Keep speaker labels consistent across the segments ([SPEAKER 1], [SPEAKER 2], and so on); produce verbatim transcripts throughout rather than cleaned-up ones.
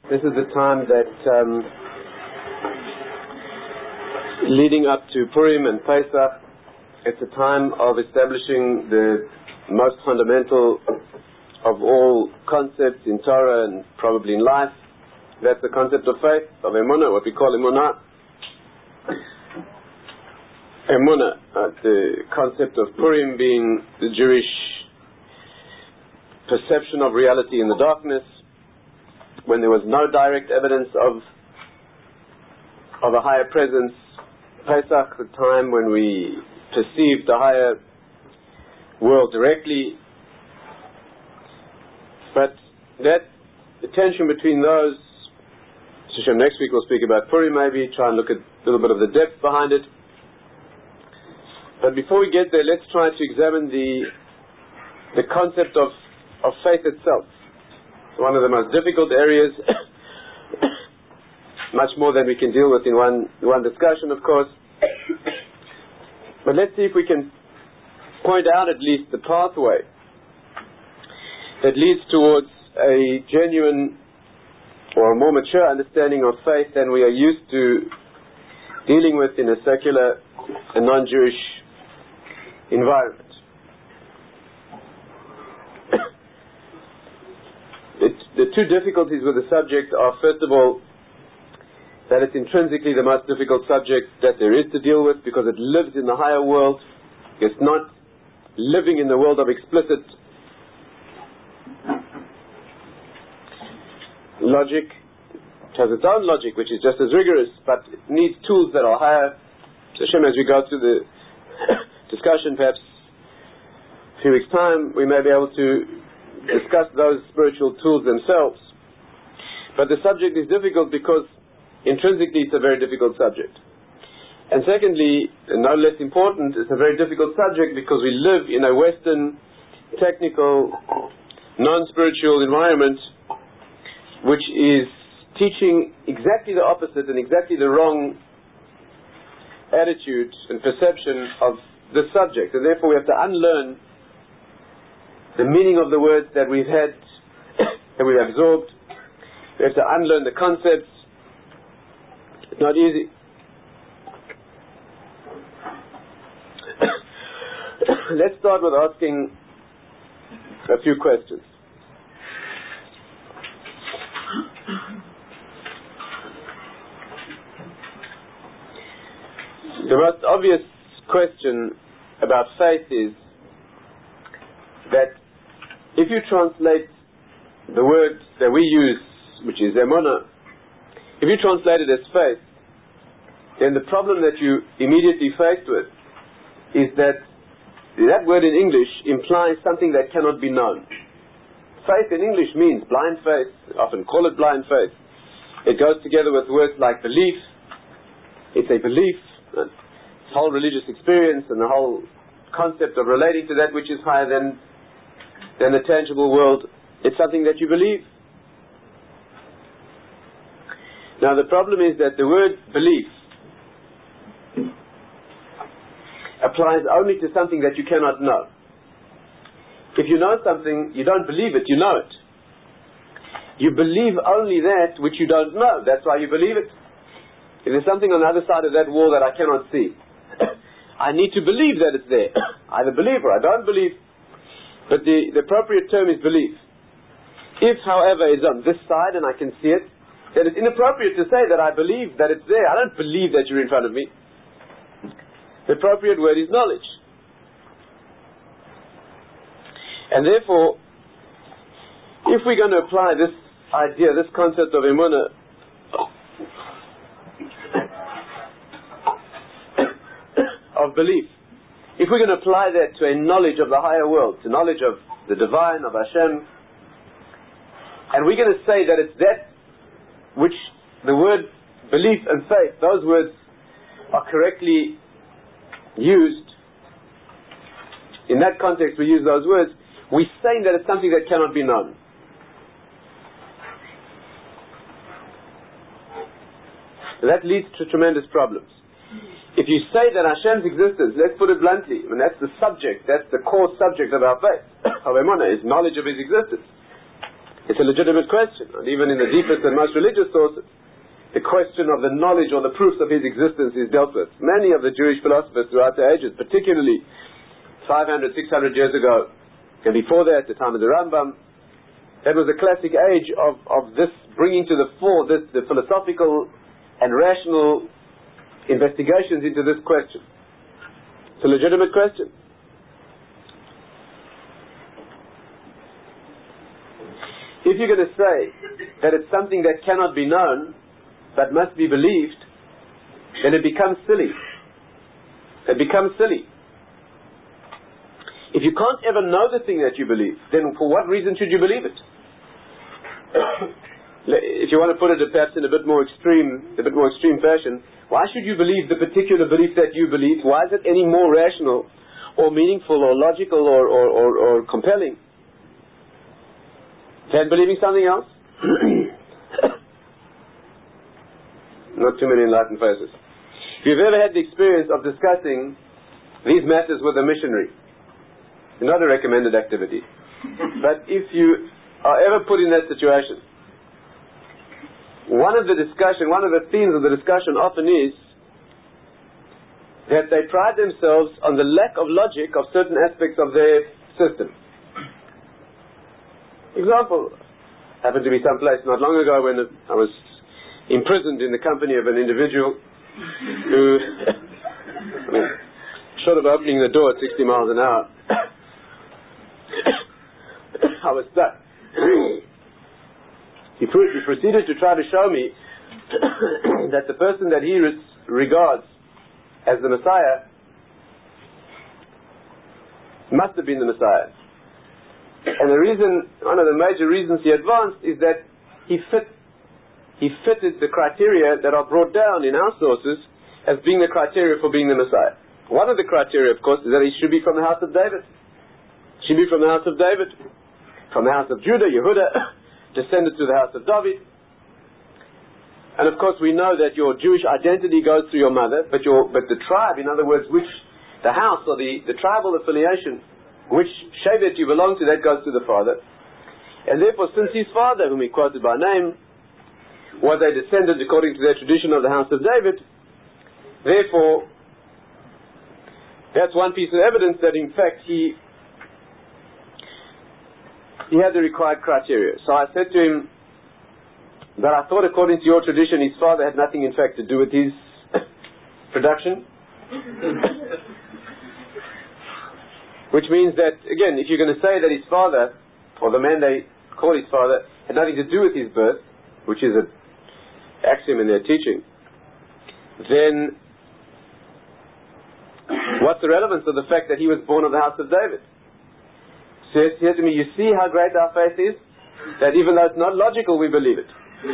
[SPEAKER 1] This is the time that um, leading up to Purim and Pesach, it's a time of establishing the most fundamental of all concepts in Torah and probably in life. That's the concept of faith, of emunah, what we call emunah. Emunah, uh, the concept of Purim being the Jewish perception of reality in the darkness, when there was no direct evidence of of a higher presence. Pesach, the time when we perceived the higher world directly. But that, the tension between those, Hashem, next week we'll speak about Purim maybe, try and look at a little bit of the depth behind it. But before we get there, let's try to examine the the concept of, of faith itself. One of the most difficult areas, much more than we can deal with in one one discussion, of course. But let's see if we can point out at least the pathway that leads towards a genuine or a more mature understanding of faith than we are used to dealing with in a secular and non-Jewish environment. The, the two difficulties with the subject are, first of all, that it's intrinsically the most difficult subject that there is to deal with because it lives in the higher world. It's not living in the world of explicit logic. It has its own logic, which is just as rigorous, but it needs tools that are higher. So Hashem, as we go through the discussion, perhaps a few weeks' time, we may be able to discuss those spiritual tools themselves. But the subject is difficult because intrinsically it's a very difficult subject. And secondly, and no less important, it's a very difficult subject because we live in a Western, technical, non-spiritual environment which is teaching exactly the opposite and exactly the wrong attitude and perception of the subject. And therefore we have to unlearn the meaning of the words that we've had, that we've absorbed. We have to unlearn the concepts. It's not easy. Let's start with asking a few questions. The most obvious question about faith is that if you translate the word that we use, which is emunah, if you translate it as faith, then the problem that you immediately faced with is that that word in English implies something that cannot be known. Faith in English means blind faith, often call it blind faith. It goes together with words like belief. It's a belief, the whole religious experience and the whole concept of relating to that which is higher than than the tangible world. It's something that you believe. Now the problem is that the word belief applies only to something that you cannot know. If you know something, you don't believe it, you know it. You believe only that which you don't know. That's why you believe it. If there's something on the other side of that wall that I cannot see, I need to believe that it's there. I either believe or I don't believe. But the, the appropriate term is belief. If, however, it's on this side and I can see it, then it's inappropriate to say that I believe that it's there. I don't believe that you're in front of me. The appropriate word is knowledge. And therefore, if we're going to apply this idea, this concept of emunah, of belief, if we're going to apply that to a knowledge of the higher world, to knowledge of the divine, of Hashem, and we're going to say that it's that which the word belief and faith, those words are correctly used, in that context we use those words, we're saying that it's something that cannot be known. That leads to tremendous problems. If you say that Hashem's existence, let's put it bluntly, I mean, that's the subject, that's the core subject of our faith, of emunah, is knowledge of His existence. It's a legitimate question. And even in the deepest and most religious sources, the question of the knowledge or the proofs of his existence is dealt with. Many of the Jewish philosophers throughout the ages, particularly five hundred, six hundred years ago, and before that, the time of the Rambam, that was a classic age of, of this bringing to the fore this, the philosophical and rational investigations into this question. It's a legitimate question. If you're going to say that it's something that cannot be known but must be believed, then it becomes silly. It becomes silly. If you can't ever know the thing that you believe, then for what reason should you believe it? If you want to put it perhaps in a bit more extreme, a bit more extreme fashion, why should you believe the particular belief that you believe? Why is it any more rational or meaningful or logical or, or, or, or compelling than believing something else? Not too many enlightened faces. If you've ever had the experience of discussing these matters with a missionary, not a recommended activity, but if you are ever put in that situation, one of the discussion, one of the themes of the discussion often is that they pride themselves on the lack of logic of certain aspects of their system. Example, happened to be someplace not long ago when I was imprisoned in the company of an individual who, I mean, short of opening the door at sixty miles an hour, I was stuck. He, pro- he proceeded to try to show me that the person that he res- regards as the Messiah must have been the Messiah. And the reason, one of the major reasons he advanced is that he fit He fitted the criteria that are brought down in our sources as being the criteria for being the Messiah. One of the criteria, of course, is that he should be from the house of David. Should be from the house of David. From the house of Judah, Yehuda, descended to the house of David. And of course we know that your Jewish identity goes through your mother, but your but the tribe, in other words, which the house or the, the tribal affiliation, which Shevet you belong to, that goes to the father. And therefore, since his father, whom he quoted by name, was a descendant according to their tradition of the house of David, therefore that's one piece of evidence that in fact he he had the required criteria. So I said to him that I thought according to your tradition his father had nothing in fact to do with his production. Which means that, again, if you're going to say that his father, or the man they call his father, had nothing to do with his birth, which is an axiom in their teaching, then what's the relevance of the fact that he was born of the house of David? Says here to me, you see how great our faith is? That even though it's not logical, we believe it.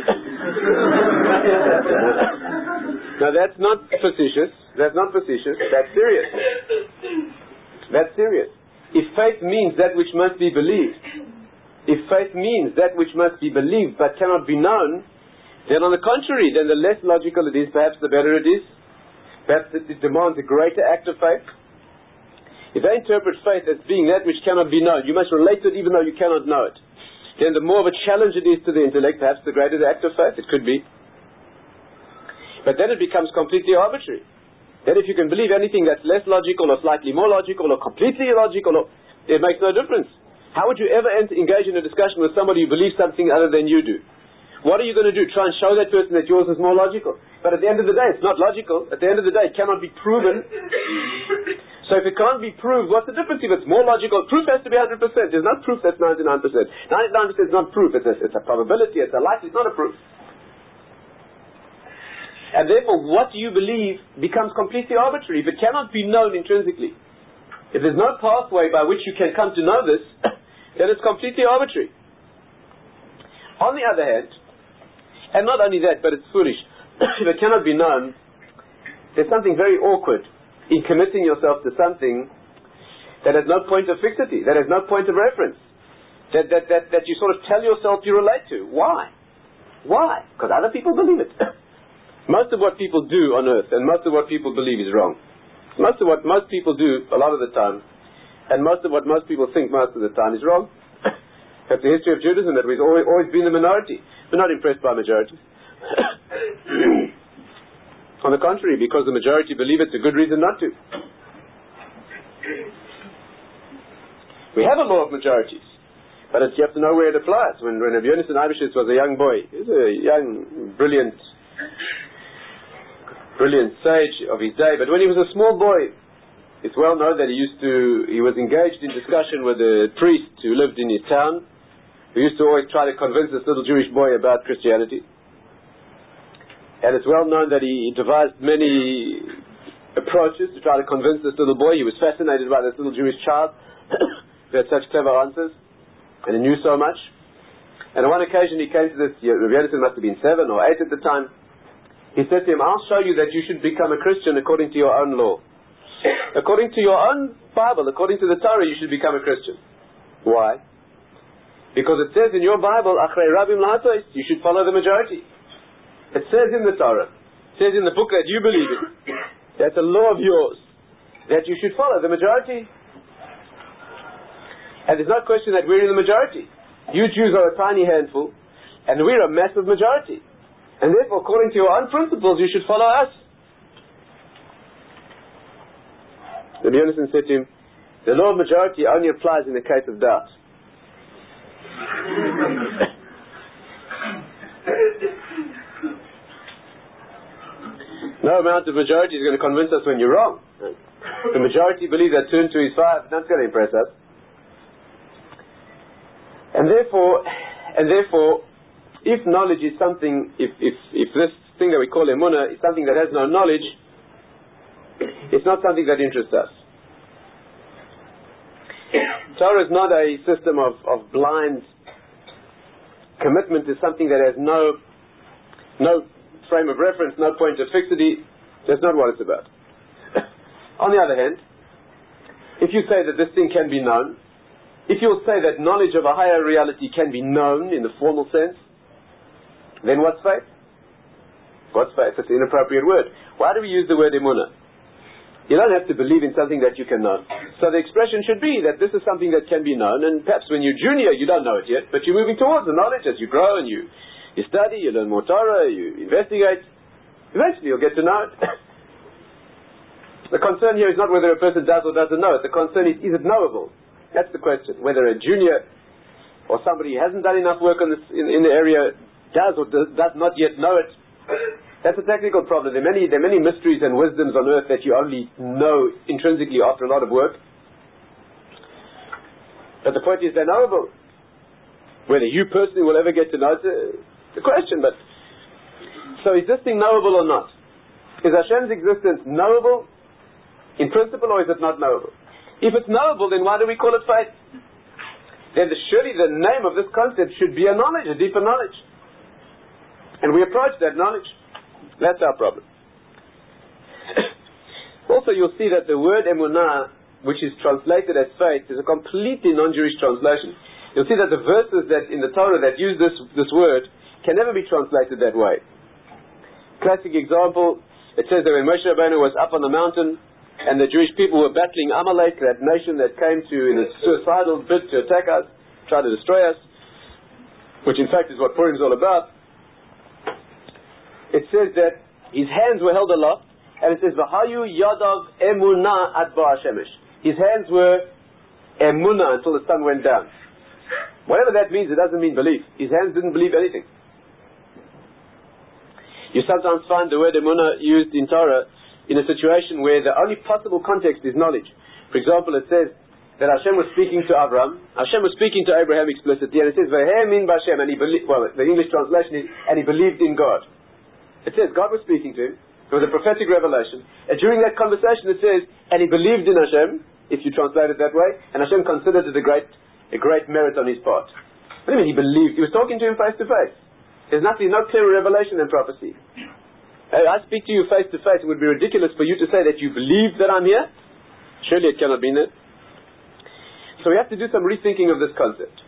[SPEAKER 1] Now that's not facetious. That's not facetious. That's serious. That's serious. If faith means that which must be believed, if faith means that which must be believed but cannot be known, then on the contrary, then the less logical it is, perhaps the better it is. Perhaps it, it demands a greater act of faith. If they interpret faith as being that which cannot be known, you must relate to it even though you cannot know it, then the more of a challenge it is to the intellect, perhaps the greater the act of faith. It could be. But then it becomes completely arbitrary. Then if you can believe anything that's less logical or slightly more logical or completely illogical, or, it makes no difference. How would you ever enter, engage in a discussion with somebody who believes something other than you do? What are you going to do? Try and show that person that yours is more logical. But at the end of the day, it's not logical. At the end of the day, it cannot be proven. So if it can't be proved, what's the difference if it's more logical? Proof has to be one hundred percent. There's not proof that's ninety-nine percent. ninety-nine percent is not proof. It's a, it's a probability. It's a likely. It's not a proof. And therefore, what you believe becomes completely arbitrary. If it cannot be known intrinsically, if there's no pathway by which you can come to know this, then it's completely arbitrary. On the other hand, and not only that, but it's foolish, if it cannot be known, there's something very awkward in committing yourself to something that has no point of fixity, that has no point of reference, that, that, that, that you sort of tell yourself you relate to. Why? Why? Because other people believe it. Most of what people do on earth and most of what people believe is wrong. Most of what most people do a lot of the time and most of what most people think most of the time is wrong. That's the history of Judaism, that we've always, always been the minority. We're not impressed by majorities. On the contrary, because the majority believe it's a good reason not to. We have a law of majorities, but it's, you have to know where it applies. When, when Rabbi Yonasan Eibeshitz was a young boy, he was a young, brilliant, brilliant sage of his day, but when he was a small boy, it's well known that he used to, he was engaged in discussion with a priest who lived in his town, who used to always try to convince this little Jewish boy about Christianity. And it's well known that he devised many approaches to try to convince this little boy. He was fascinated by this little Jewish child who had such clever answers, and he knew so much. And on one occasion he came to this, Rabbi Yonasan must have been seven or eight at the time. He said to him, I'll show you that you should become a Christian according to your own law. According to your own Bible, according to the Torah, you should become a Christian. Why? Because it says in your Bible, Achrei Rabim Lahatos, you should follow the majority. It says in the Torah, it says in the book that you believe in, that's a law of yours, that you should follow the majority. And there's no question that we're in the majority. You Jews are a tiny handful, and we're a massive majority. And therefore, according to your own principles, you should follow us. Rabbi Yonasan said to him, the law of majority only applies in the case of doubt. No amount of majority is going to convince us when you're wrong. The majority believe that two and two is five, that's going to impress us. And therefore, and therefore, if knowledge is something, if, if, if this thing that we call emunah is something that has no knowledge, it's not something that interests us. Torah is not a system of, of blind commitment to something that has no no frame of reference, no point of fixity. That's not what it's about. On the other hand, if you say that this thing can be known, if you'll say that knowledge of a higher reality can be known in the formal sense, then what's faith? What's faith? It's an inappropriate word. Why do we use the word emunah? You don't have to believe in something that you can know. So the expression should be that this is something that can be known, and perhaps when you're junior you don't know it yet, but you're moving towards the knowledge as you grow and you, you study, you learn more Torah, you investigate. Eventually you'll get to know it. The concern here is not whether a person does or doesn't know it. The concern is, is it knowable? That's the question. Whether a junior or somebody who hasn't done enough work on this, in, in the area does or does, does not yet know it. That's a technical problem. There are many, there are many mysteries and wisdoms on earth that you only know intrinsically after a lot of work. But the point is, they're knowable. Whether you personally will ever get to know it, uh, the question. But so, is this thing knowable or not? Is Hashem's existence knowable in principle, or is it not knowable? If it's knowable, then why do we call it faith? Then the, surely the name of this concept should be a knowledge, a deeper knowledge. And we approach that knowledge. That's our problem. Also, you'll see that the word emunah, which is translated as faith, is a completely non-Jewish translation. You'll see that the verses that in the Torah that use this, this word can never be translated that way. Classic example, it says that when Moshe Rabbeinu was up on the mountain and the Jewish people were battling Amalek, that nation that came to, in a suicidal bid to attack us, try to destroy us, which in fact is what Purim is all about. It says that his hands were held aloft, and it says, V'hayu yadav emunah ad ba'ashemesh. His hands were emunah until the sun went down. Whatever that means, it doesn't mean belief. His hands didn't believe anything. You sometimes find the word emunah used in Torah in a situation where the only possible context is knowledge. For example, it says that Hashem was speaking to Abraham. Hashem was speaking to Abraham explicitly, and it says, V'hemin b'Hashem, and he believed, well, the English translation is, and he believed in God. It says God was speaking to him. It was a prophetic revelation. And during that conversation it says, and he believed in Hashem, if you translate it that way, and Hashem considered it a great, a great merit on his part. What do you mean he believed? He was talking to him face to face. There's nothing, no clearer revelation than prophecy. I speak to you face to face. It would be ridiculous for you to say that you believe that I'm here. Surely it cannot be that. So we have to do some rethinking of this concept.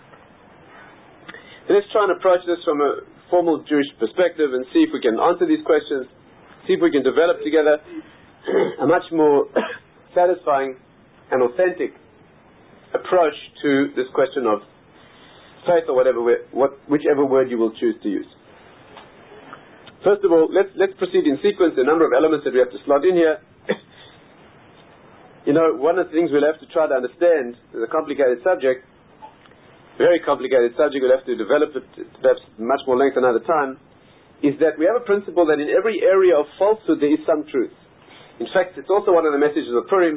[SPEAKER 1] So let's try and approach this from a formal Jewish perspective and see if we can answer these questions, see if we can develop together a much more satisfying and authentic approach to this question of faith, or whatever, what, whichever word you will choose to use. First of all, let's let's proceed in sequence. A number of elements that we have to slot in here. You know, one of the things we'll have to try to understand is a complicated subject, very complicated subject. We'll have to develop it perhaps much more length another time. Is that we have a principle that in every area of falsehood there is some truth. In fact, it's also one of the messages of Purim.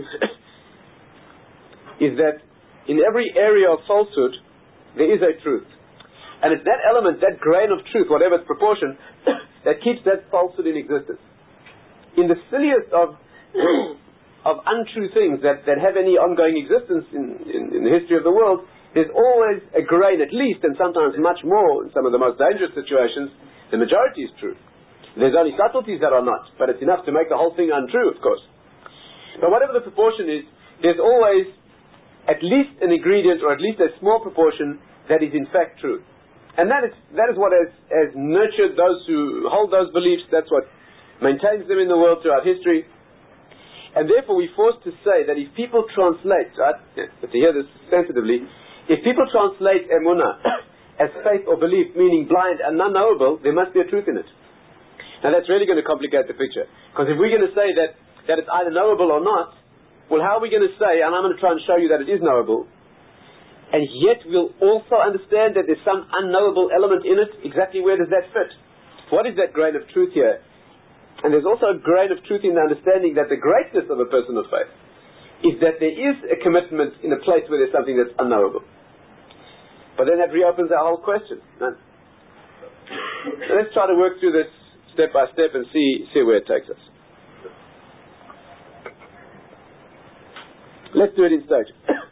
[SPEAKER 1] Is that in every area of falsehood there is a truth. And it's that element, that grain of truth, whatever its proportion, that keeps that falsehood in existence. In the silliest of of untrue things that, that have any ongoing existence in, in, in the history of the world, there's always a grain, at least, and sometimes much more, in some of the most dangerous situations, the majority is true. There's only subtleties that are not, but it's enough to make the whole thing untrue, of course. But whatever the proportion is, there's always at least an ingredient, or at least a small proportion, that is in fact true. And that is, that is what has, has nurtured those who hold those beliefs. That's what maintains them in the world throughout history. And therefore we're forced to say that if people translate, right, but to hear this sensitively, if people translate emunah as faith or belief, meaning blind and unknowable, there must be a truth in it. Now that's really going to complicate the picture. Because if we're going to say that, that it's either knowable or not, well, how are we going to say, and I'm going to try and show you that it is knowable, and yet we'll also understand that there's some unknowable element in it? Exactly where does that fit? What is that grain of truth here? And there's also a grain of truth in the understanding that the greatness of a person of faith is that there is a commitment in a place where there's something that's unknowable. But then that reopens our whole question. No? So let's try to work through this step by step and see, see where it takes us. Let's do it in stage.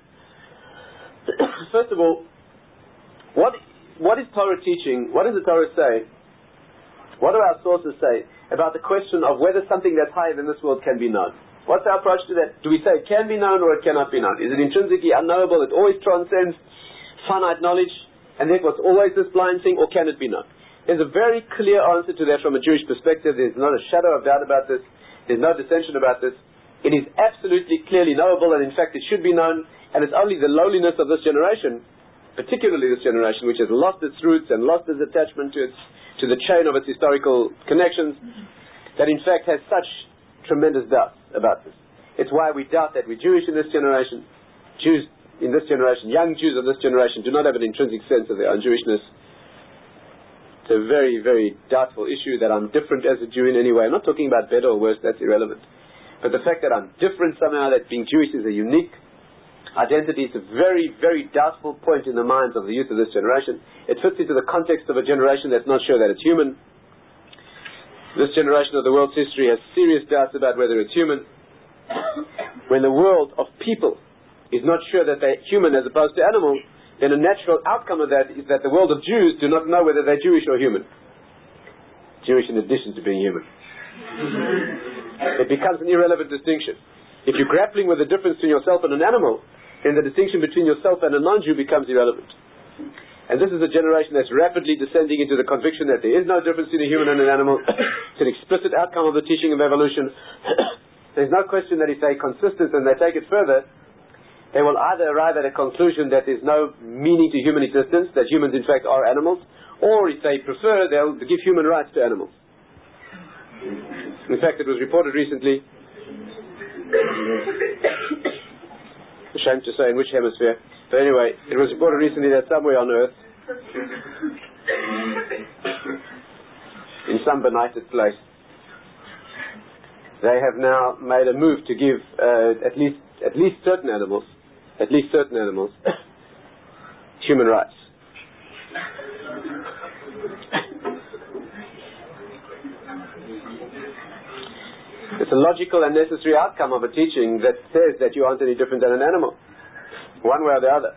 [SPEAKER 1] First of all, what what is Torah teaching? What does the Torah say? What do our sources say about the question of whether something that's higher than this world can be known? What's our approach to that? Do we say it can be known or it cannot be known? Is it intrinsically unknowable? It always transcends finite knowledge, and therefore it's always this blind thing, or can it be known? There's a very clear answer to that from a Jewish perspective. There's not a shadow of doubt about this. There's no dissension about this. It is absolutely clearly knowable, and in fact it should be known. And it's only the lowliness of this generation, particularly this generation, which has lost its roots and lost its attachment to its, to the chain of its historical connections, that in fact has such tremendous doubts about this. It's why we doubt that we're Jewish in this generation. Jews in this generation, young Jews of this generation, do not have an intrinsic sense of their own Jewishness. It's a very, very doubtful issue that I'm different as a Jew in any way. I'm not talking about better or worse, that's irrelevant. But the fact that I'm different somehow, that being Jewish is a unique identity, is a very, very doubtful point in the minds of the youth of this generation. It fits into the context of a generation that's not sure that it's human. This generation of the world's history has serious doubts about whether it's human. When the world of people is not sure that they're human as opposed to animal, then a natural outcome of that is that the world of Jews do not know whether they're Jewish or human. Jewish in addition to being human. It becomes an irrelevant distinction. If you're grappling with the difference between yourself and an animal, then the distinction between yourself and a non-Jew becomes irrelevant. And this is a generation that's rapidly descending into the conviction that there is no difference between a human and an animal. It's an explicit outcome of the teaching of evolution. There's no question that if they're consistent and they take it further, they will either arrive at a conclusion that there's no meaning to human existence, that humans in fact are animals, or if they prefer, they'll give human rights to animals. In fact, it was reported recently, ashamed to say in which hemisphere, but anyway, it was reported recently that somewhere on Earth, in some benighted place, they have now made a move to give uh, at least at least certain animals, at least certain animals, human rights. It's a logical and necessary outcome of a teaching that says that you aren't any different than an animal, one way or the other.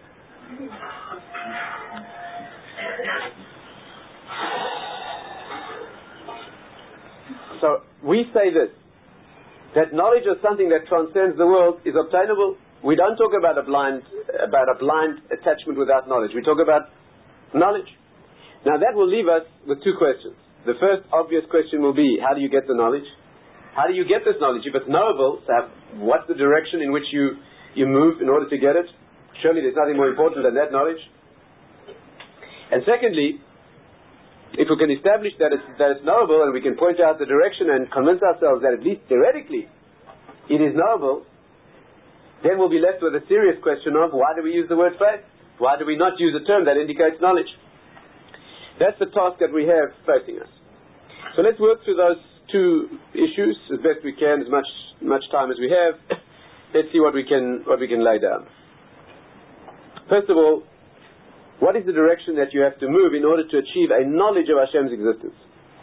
[SPEAKER 1] So we say this, that knowledge of something that transcends the world is obtainable. We don't talk about a blind about a blind attachment without knowledge. We talk about knowledge. Now that will leave us with two questions. The first obvious question will be, how do you get the knowledge? How do you get this knowledge? If it's knowable, so what's the direction in which you, you move in order to get it? Surely there's nothing more important than that knowledge. And secondly, if we can establish that it's, that it's knowable, and we can point out the direction and convince ourselves that at least theoretically it is knowable, then we'll be left with a serious question of why do we use the word faith? Why do we not use a term that indicates knowledge? That's the task that we have facing us. So let's work through those two issues as best we can, as much much time as we have. Let's see what we can what we can lay down. First of all, what is the direction that you have to move in order to achieve a knowledge of Hashem's existence?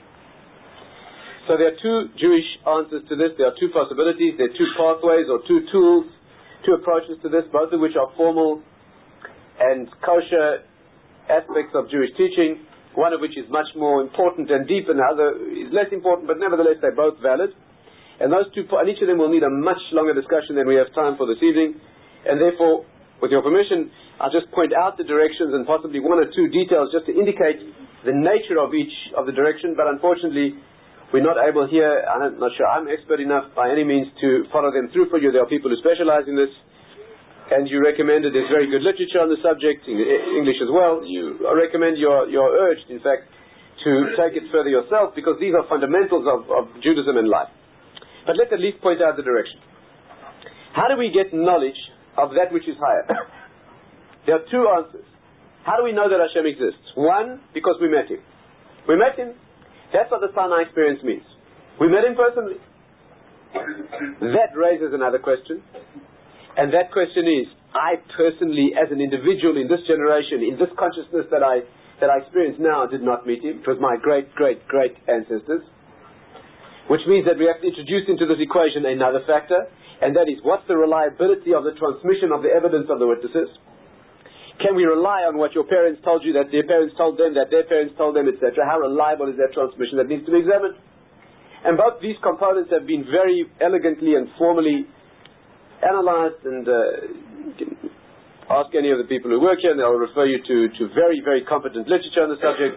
[SPEAKER 1] So there are two Jewish answers to this. There are two possibilities. There are two pathways or two tools, two approaches to this, both of which are formal and kosher aspects of Jewish teaching, one of which is much more important and deep and the other is less important, but nevertheless they're both valid. And those two, and each of them will need a much longer discussion than we have time for this evening. And therefore, with your permission, I'll just point out the directions and possibly one or two details just to indicate the nature of each of the direction, but unfortunately we're not able here, I'm not sure I'm expert enough by any means to follow them through for you. There are people who specialize in this, and you recommended there's very good literature on the subject, in English as well. You I recommend you're, you're urged, in fact, to take it further yourself, because these are fundamentals of, of Judaism and life. But let's at least point out the direction. How do we get knowledge of that which is higher? There are two answers. How do we know that Hashem exists? One, because we met Him. We met Him. That's what the Sinai experience means. We met Him personally. That raises another question. And that question is, I personally, as an individual in this generation, in this consciousness that I that I experience now, did not meet Him. It was my great, great, great ancestors. Which means that we have to introduce into this equation another factor, and that is, what's the reliability of the transmission of the evidence of the witnesses? Can we rely on what your parents told you, that their parents told them, that their parents told them, et cetera? How reliable is that transmission? That needs to be examined. And both these components have been very elegantly and formally analyzed, and uh, you can ask any of the people who work here, and they'll refer you to, to very, very competent literature on the subject.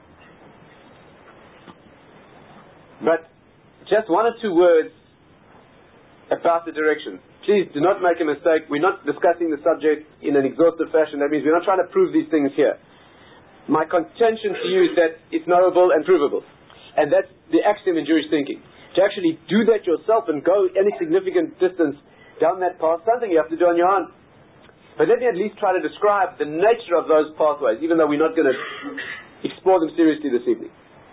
[SPEAKER 1] But just one or two words about the direction. Please do not make a mistake. We're not discussing the subject in an exhaustive fashion. That means we're not trying to prove these things here. My contention to you is that it's knowable and provable. And that's the axiom in Jewish thinking. To actually do that yourself and go any significant distance down that path, something you have to do on your own. But let me at least try to describe the nature of those pathways, even though we're not going to explore them seriously this evening.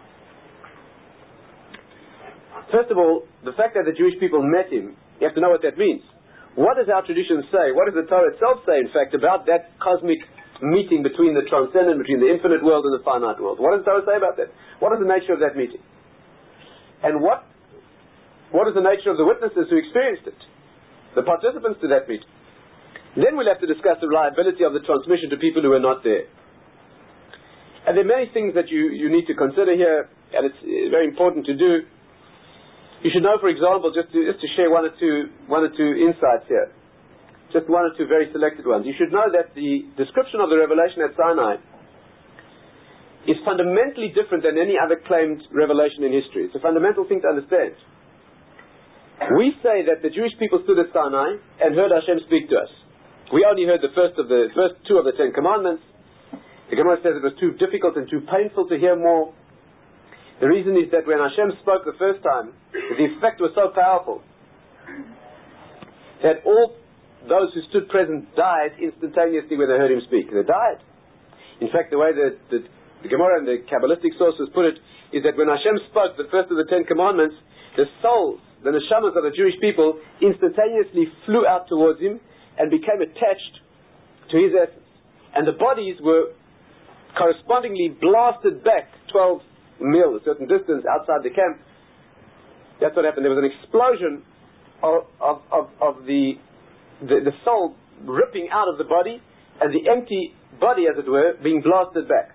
[SPEAKER 1] First of all, the fact that the Jewish people met Him, you have to know what that means. What does our tradition say? What does the Torah itself say, in fact, about that cosmic meeting between the transcendent, between the infinite world and the finite world? What does the Torah say about that? What is the nature of that meeting? And what what is the nature of the witnesses who experienced it? The participants to that meeting. Then we'll have to discuss the reliability of the transmission to people who were not there. And there are many things that you, you need to consider here, and it's very important to do. You should know, for example, just to, just to share one or two one or two insights here, just one or two very selected ones. You should know that the description of the revelation at Sinai is fundamentally different than any other claimed revelation in history. It's a fundamental thing to understand. We say that the Jewish people stood at Sinai and heard Hashem speak to us. We only heard the first of the first two of the Ten Commandments. The Gemara says it was too difficult and too painful to hear more. The reason is that when Hashem spoke the first time, the effect was so powerful that all those who stood present died instantaneously when they heard Him speak. They died. In fact, the way that the, the Gemara and the Kabbalistic sources put it is that when Hashem spoke the first of the Ten Commandments, the souls, the neshamas of the Jewish people instantaneously flew out towards Him and became attached to His essence. And the bodies were correspondingly blasted back twelve mil, a certain distance outside the camp. That's what happened. There was an explosion of, of, of, of the, the the soul ripping out of the body, and the empty body, as it were, being blasted back.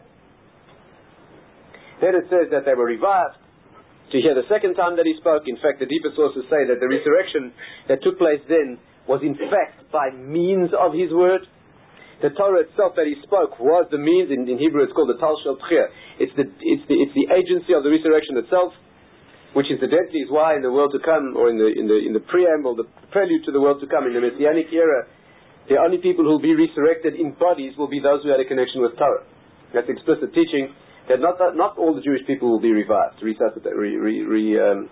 [SPEAKER 1] Then it says that they were revived to hear the second time that He spoke. In fact, the deeper sources say that the resurrection that took place then was in fact by means of His word. The Torah itself that He spoke was the means. In, in Hebrew it's called the Tal Shel Tchir. It's the, it's, the, it's the agency of the resurrection itself, which incidentally is why in the world to come, or in the, in the, in the preamble, the prelude to the world to come, in the Messianic era, the only people who will be resurrected in bodies will be those who had a connection with Torah. That's explicit teaching that not that not all the Jewish people will be revived, resuscitated, re, re, re, um,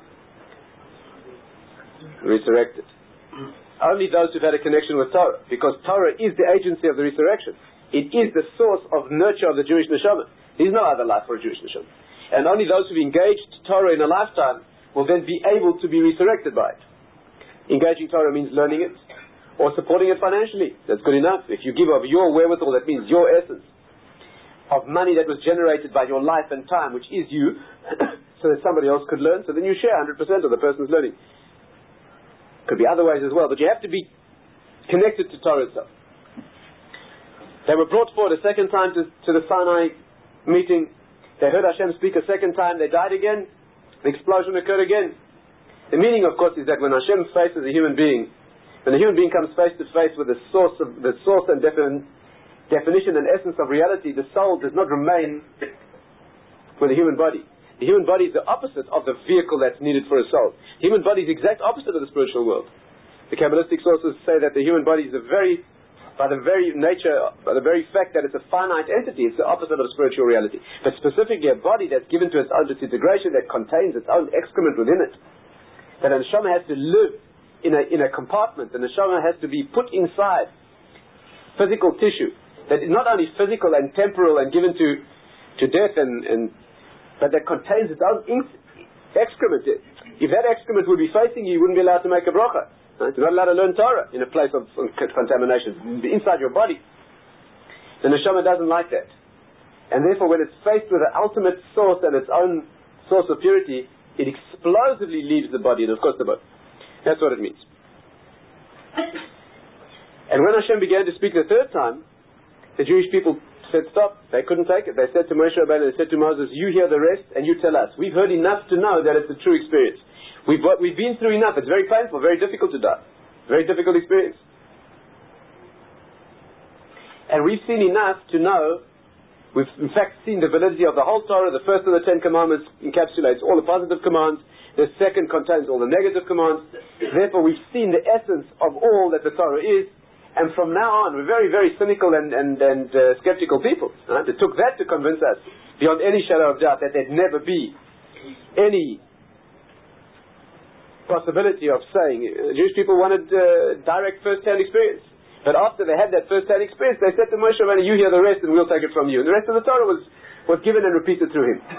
[SPEAKER 1] resurrected. Only those who've had a connection with Torah, because Torah is the agency of the resurrection. It is the source of nurture of the Jewish neshama. There's no other life for a Jewish neshama. And only those who've engaged Torah in a lifetime will then be able to be resurrected by it. Engaging Torah means learning it, or supporting it financially. That's good enough. If you give of your wherewithal, that means your essence, of money that was generated by your life and time, which is you, so that somebody else could learn, so then you share one hundred percent of the person's learning. Could be other ways as well, but you have to be connected to Torah itself. They were brought forward a second time to, to the Sinai meeting. They heard Hashem speak a second time. They died again. The explosion occurred again. The meaning, of course, is that when Hashem faces a human being, when the human being comes face to face with the source of the source and defin, definition and essence of reality, the soul does not remain with the human body. The human body is the opposite of the vehicle that's needed for a soul. The human body is the exact opposite of the spiritual world. The Kabbalistic sources say that the human body is a very, by the very nature, by the very fact that it's a finite entity, it's the opposite of spiritual reality. But specifically a body that's given to its own disintegration, that contains its own excrement within it. That a neshama has to live in a, in a compartment. The neshama has to be put inside physical tissue that is not only physical and temporal and given to, to death and, and but that contains its own excrement. If that excrement would be facing you, you wouldn't be allowed to make a bracha. Right? You're not allowed to learn Torah in a place of contamination. Inside your body. The neshama doesn't like that. And therefore when it's faced with the ultimate source and its own source of purity, it explosively leaves the body, and of course the body. That's what it means. And when Hashem began to speak the third time, the Jewish people said stop. They couldn't take it. They said to Moshe Rabbeinu, they said to Moses, you hear the rest and you tell us. We've heard enough to know that it's a true experience. We've, we've been through enough. It's very painful, very difficult to die. Very difficult experience. And we've seen enough to know, we've in fact seen the validity of the whole Torah. The first of the Ten Commandments encapsulates all the positive commands. The second contains all the negative commands. Therefore we've seen the essence of all that the Torah is. And from now on, we're very, very cynical and, and, and uh, skeptical people. Right? It took that to convince us, beyond any shadow of doubt, that there'd never be any possibility of saying. Uh, Jewish people wanted uh, direct first-hand experience. But after they had that first-hand experience, they said to Moshe Rabbeinu, you hear the rest and we'll take it from you. And the rest of the Torah was, was given and repeated through him.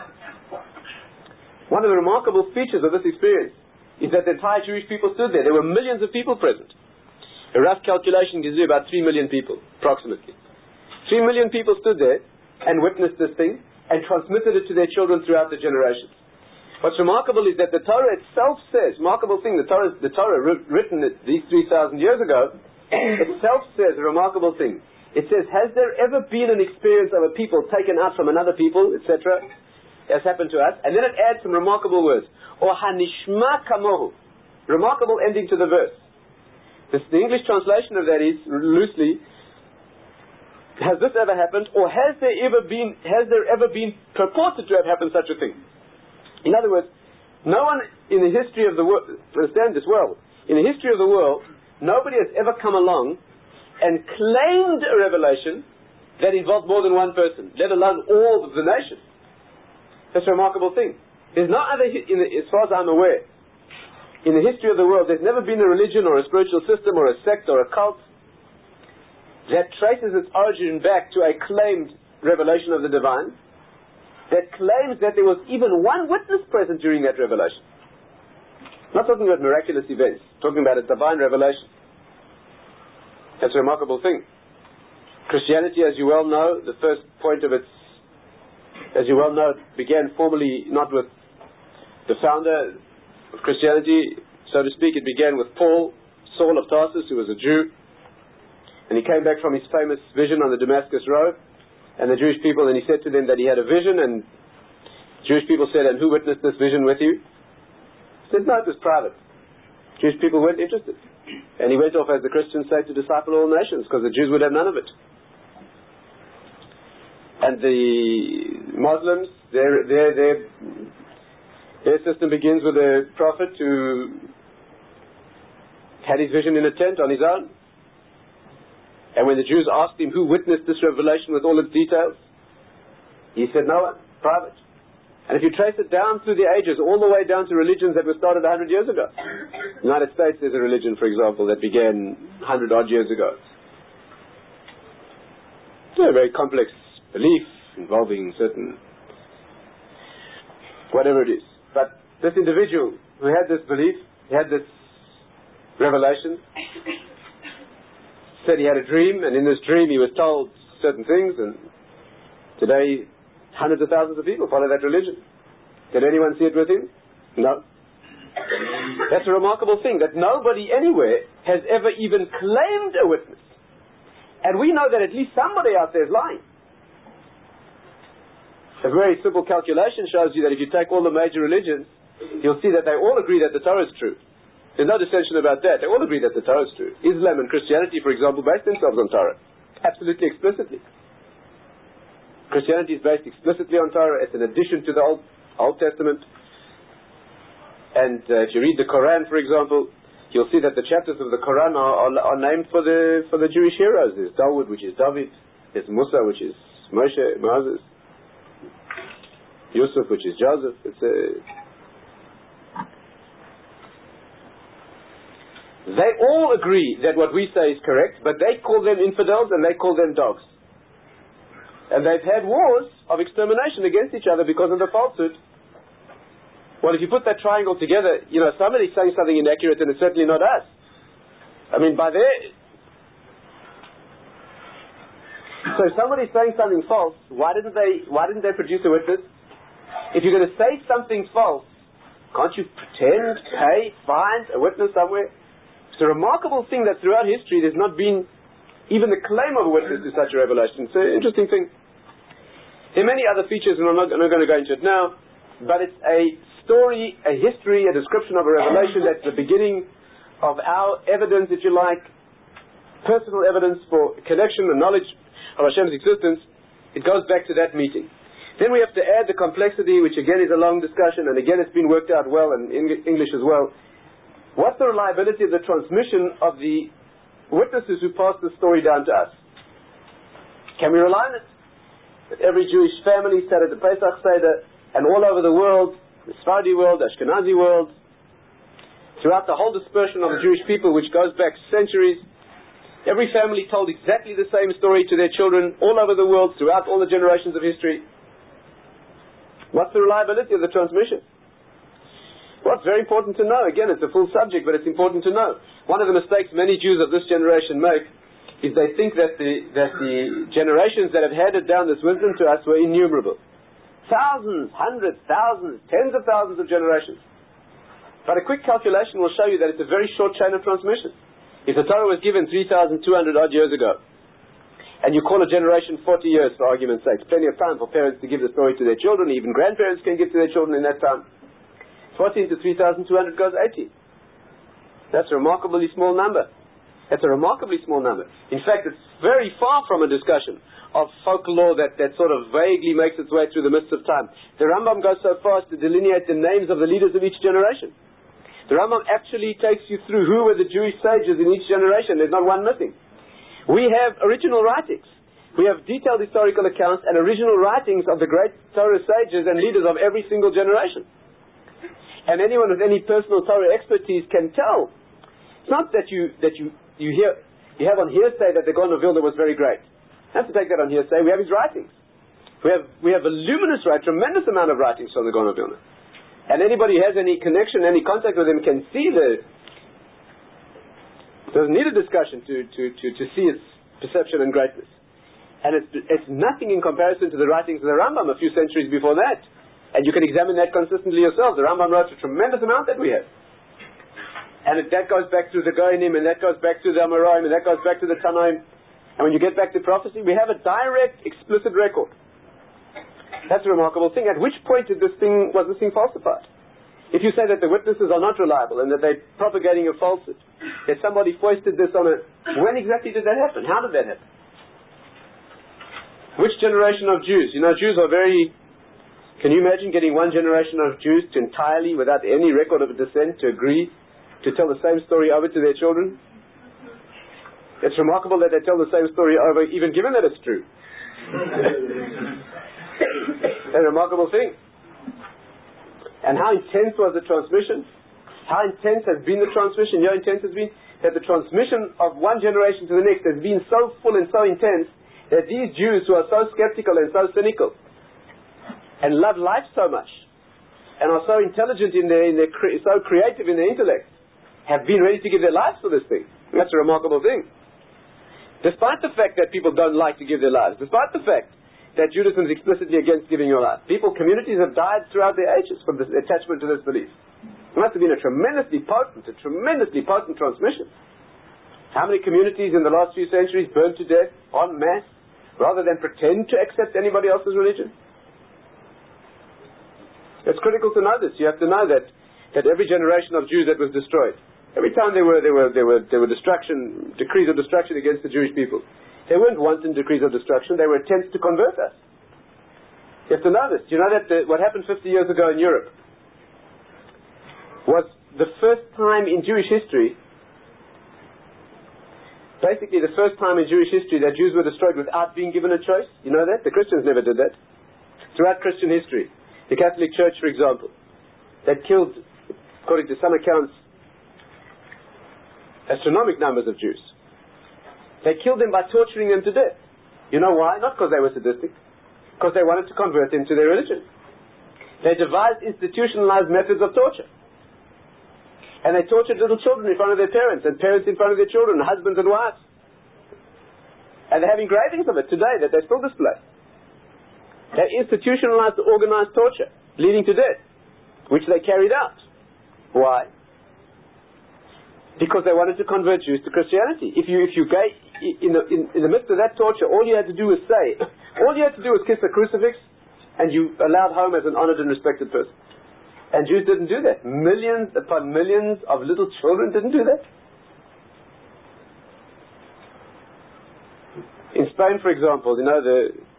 [SPEAKER 1] One of the remarkable features of this experience is that the entire Jewish people stood there. There were millions of people present. A rough calculation gives you about three million people, approximately. Three million people stood there and witnessed this thing and transmitted it to their children throughout the generations. What's remarkable is that the Torah itself says, remarkable thing, the Torah, the Torah written these three thousand years ago, itself says a remarkable thing. It says, has there ever been an experience of a people taken out from another people, et cetera, as happened to us? And then it adds some remarkable words. Or hanishma kamohu. Remarkable ending to the verse. This, the English translation of that is, loosely, has this ever happened, or has there ever been, has there ever been purported to have happened such a thing? In other words, no one in the history of the world, understand this well, in the history of the world, nobody has ever come along and claimed a revelation that involved more than one person, let alone all of the nation. That's a remarkable thing. There's no other, in the, as far as I'm aware, in the history of the world, there's never been a religion or a spiritual system or a sect or a cult that traces its origin back to a claimed revelation of the divine, that claims that there was even one witness present during that revelation. I'm not talking about miraculous events, I'm talking about a divine revelation. That's a remarkable thing. Christianity, as you well know, the first point of its, as you well know, began formally not with the founder of Christianity, so to speak. It began with Paul, Saul of Tarsus, who was a Jew, and he came back from his famous vision on the Damascus Road, and the Jewish people, and he said to them that he had a vision, and Jewish people said, and who witnessed this vision with you? He said, no, it was private. Jewish people weren't interested. And he went off, as the Christians say, to disciple all nations, because the Jews would have none of it. And the Muslims, their their their their system begins with a prophet who had his vision in a tent on his own. And when the Jews asked him who witnessed this revelation with all its details, He said no one, private. And if you trace it down through the ages, all the way down to religions that were started a hundred years ago. In the United States, there's a religion, for example, that began a hundred odd years ago. It's a very complex belief involving certain, whatever it is. But this individual who had this belief, he had this revelation, said he had a dream, and in this dream he was told certain things, and today hundreds of thousands of people follow that religion. Did anyone see it with him? No. That's a remarkable thing, that nobody anywhere has ever even claimed a witness. And we know that at least somebody out there is lying. A very simple calculation shows you that if you take all the major religions, you'll see that they all agree that the Torah is true. There's no dissension about that. They all agree that the Torah is true. Islam and Christianity, for example, base themselves on Torah. Absolutely explicitly. Christianity is based explicitly on Torah. It's an addition to the Old, Old Testament. And uh, if you read the Quran, for example, you'll see that the chapters of the Quran are, are, are named for the for the Jewish heroes. There's Dawood, which is David. There's Musa, which is Moshe, Moses. Yusuf, which is Joseph. It's a... They all agree that what we say is correct, but they call them infidels and they call them dogs. And they've had wars of extermination against each other because of the falsehood. Well, if you put that triangle together, you know, somebody's saying something inaccurate and it's certainly not us. I mean, by their... So if somebody's saying something false, why didn't they, why didn't they produce a witness? If you're going to say something false, can't you pretend, pay, find a witness somewhere? It's a remarkable thing that throughout history there's not been even the claim of a witness to such a revelation. It's an interesting thing. There are many other features, and I'm not, I'm not going to go into it now, but it's a story, a history, a description of a revelation that's the beginning of our evidence, if you like, personal evidence for connection and knowledge of Hashem's existence. It goes back to that meeting. Then we have to add the complexity, which again is a long discussion, and again it's been worked out well in English as well. What's the reliability of the transmission of the witnesses who passed the story down to us? Can we rely on it? That every Jewish family sat at the Pesach Seder, and all over the world, the Sephardi world, the Ashkenazi world, throughout the whole dispersion of the Jewish people, which goes back centuries, every family told exactly the same story to their children all over the world, throughout all the generations of history. What's the reliability of the transmission? Well, it's very important to know. Again, it's a full subject, but it's important to know. One of the mistakes many Jews of this generation make is they think that the, that the generations that have handed down this wisdom to us were innumerable. Thousands, hundreds, thousands, tens of thousands of generations. But a quick calculation will show you that it's a very short chain of transmission. If the Torah was given three thousand two hundred odd years ago, and you call a generation forty years for argument's sake, plenty of time for parents to give the story to their children, even grandparents can give to their children in that time. fourteen to three thousand two hundred goes eighty. That's a remarkably small number. That's a remarkably small number. In fact, it's very far from a discussion of folklore that, that sort of vaguely makes its way through the midst of time. The Rambam goes so far as to delineate the names of the leaders of each generation. The Rambam actually takes you through who were the Jewish sages in each generation. There's not one missing. We have original writings. We have detailed historical accounts and original writings of the great Torah sages and leaders of every single generation. And anyone with any personal Torah expertise can tell. It's not that you that you you hear you have on hearsay that the Gaon of Vilna was very great. You have to take that on hearsay. We have his writings. We have we have voluminous, right, tremendous amount of writings from the Gaon of Vilna. And anybody who has any connection, any contact with him can see the. Doesn't need a discussion to to to, to see its perception and greatness. And it's it's nothing in comparison to the writings of the Rambam a few centuries before that. And you can examine that consistently yourself. The Rambam wrote a tremendous amount that we have. And it, that goes back to the Goinim, and that goes back to the Amoraim, and that goes back to the Tanaim. And when you get back to prophecy, we have a direct, explicit record. That's a remarkable thing. At which point did this thing, was this thing falsified? If you say that the witnesses are not reliable, and that they're propagating a falsehood, that somebody foisted this on a... When exactly did that happen? How did that happen? Which generation of Jews? You know, Jews are very... Can you imagine getting one generation of Jews to entirely, without any record of a descent, to agree to tell the same story over to their children? It's remarkable that they tell the same story over, even given that it's true. A remarkable thing. And how intense was the transmission? How intense has been the transmission? How intense has been? That the transmission of one generation to the next has been so full and so intense that these Jews who are so skeptical and so cynical and love life so much and are so intelligent in their, in their cre- so creative in their intellect have been ready to give their lives for this thing. That's a remarkable thing. Despite the fact that people don't like to give their lives, despite the fact that Judaism is explicitly against giving your life, people, communities have died throughout their ages from this attachment to this belief. It must have been a tremendously potent, a tremendously potent transmission. How many communities in the last few centuries burned to death en masse rather than pretend to accept anybody else's religion? It's critical to know this. You have to know that, that every generation of Jews that was destroyed, every time there were, there were, there were, there were destruction, decrees of destruction against the Jewish people, they weren't wanton decrees of destruction, they were attempts to convert us. You have to know this. Do you know that the, what happened fifty years ago in Europe was the first time in Jewish history, basically the first time in Jewish history that Jews were destroyed without being given a choice? You know that? The Christians never did that. Throughout Christian history, the Catholic Church, for example, that killed, according to some accounts, astronomical numbers of Jews. They killed them by torturing them to death. You know why? Not because they were sadistic, because they wanted to convert them to their religion. They devised institutionalized methods of torture. And they tortured little children in front of their parents, and parents in front of their children, and husbands and wives. And they have engravings of it today that they still display. They institutionalized organized torture, leading to death, which they carried out. Why? Because they wanted to convert Jews to Christianity. If you, if you gave, in the, in, in the midst of that torture, all you had to do was say, all you had to do was kiss a crucifix, and you allowed home as an honored and respected person. And Jews didn't do that. Millions upon millions of little children didn't do that. In Spain, for example, you know, the...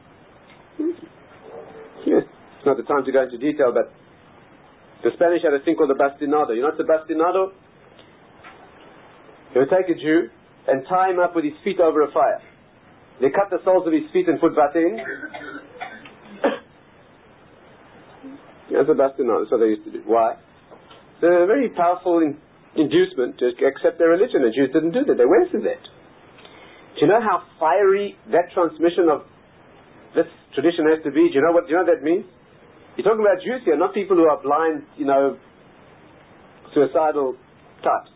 [SPEAKER 1] Yes, it's not the time to go into detail, but the Spanish had a thing called the bastinado. You know what's the bastinado? They would take a Jew and tie him up with his feet over a fire. They cut the soles of his feet and put butter in. That's a bastinado. That's what they used to do. Why? It's a very powerful in, inducement to accept their religion, and Jews didn't do that. They went through that. Do you know how fiery that transmission of this tradition has to be? Do you know what? Do you know what that means? You're talking about Jews here, not people who are blind, you know, suicidal types.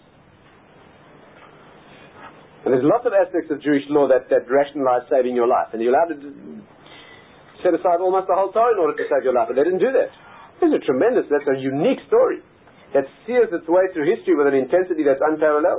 [SPEAKER 1] And there's lots of aspects of Jewish law that, that rationalize saving your life, and you're allowed to set aside almost the whole Torah in order to save your life, but they didn't do that. It's a tremendous, that's a unique story that sears its way through history with an intensity that's unparalleled.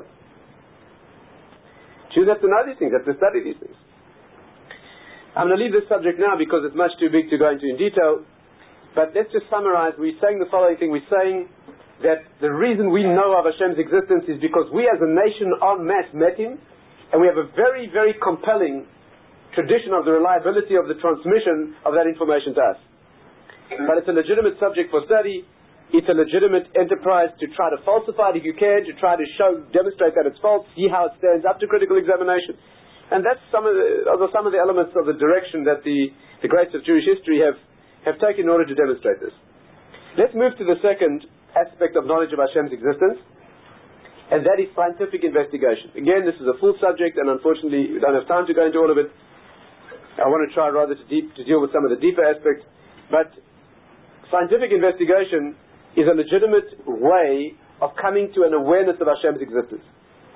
[SPEAKER 1] Jews have to know these things, have to study these things. I'm going to leave this subject now because it's much too big to go into in detail, but let's just summarize. We're saying the following thing. We're saying that the reason we know of Hashem's existence is because we as a nation en masse met Him, and we have a very, very compelling tradition of the reliability of the transmission of that information to us. But it's a legitimate subject for study. It's a legitimate enterprise to try to falsify it if you can, to try to show, demonstrate that it's false, see how it stands up to critical examination. And that's some of the, those are some of the elements of the direction that the, the greats of Jewish history have, have taken in order to demonstrate this. Let's move to the second aspect of knowledge of Hashem's existence, and that is scientific investigation. Again, this is a full subject, and unfortunately we don't have time to go into all of it. I want to try rather to, deep, to deal with some of the deeper aspects, but scientific investigation is a legitimate way of coming to an awareness of Hashem's existence.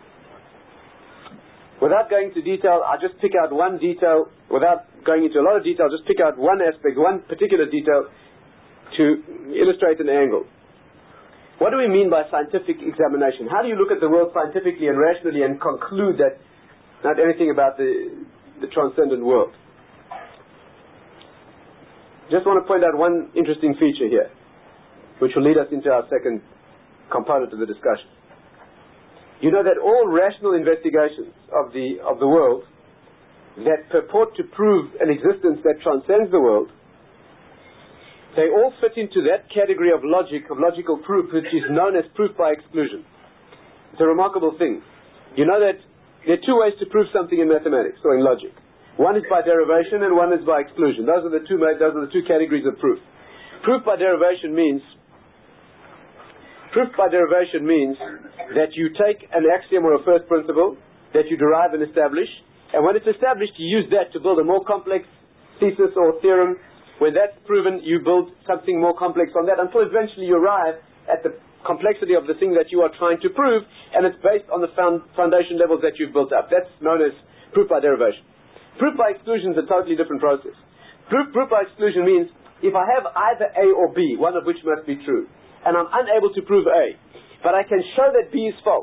[SPEAKER 1] Without going into detail, I'll just pick out one detail, without going into a lot of detail, just pick out one aspect, one particular detail to illustrate an angle. What do we mean by scientific examination? How do you look at the world scientifically and rationally and conclude that not anything about the, the transcendent world? Just want to point out one interesting feature here, which will lead us into our second component of the discussion. You know that all rational investigations of the of the world that purport to prove an existence that transcends the world, they all fit into that category of logic, of logical proof, which is known as proof by exclusion. It's a remarkable thing. You know that there are two ways to prove something in mathematics or in logic. One is by derivation and one is by exclusion. Those are the two, those are the two categories of proof. Proof by derivation means Proof by derivation means that you take an axiom or a first principle that you derive and establish, and when it's established, you use that to build a more complex thesis or theorem. When that's proven, you build something more complex on that until eventually you arrive at the complexity of the thing that you are trying to prove, and it's based on the found foundation levels that you've built up. That's known as proof by derivation. Proof by exclusion is a totally different process. Proof, proof by exclusion means if I have either A or B, one of which must be true, and I'm unable to prove A, but I can show that B is false,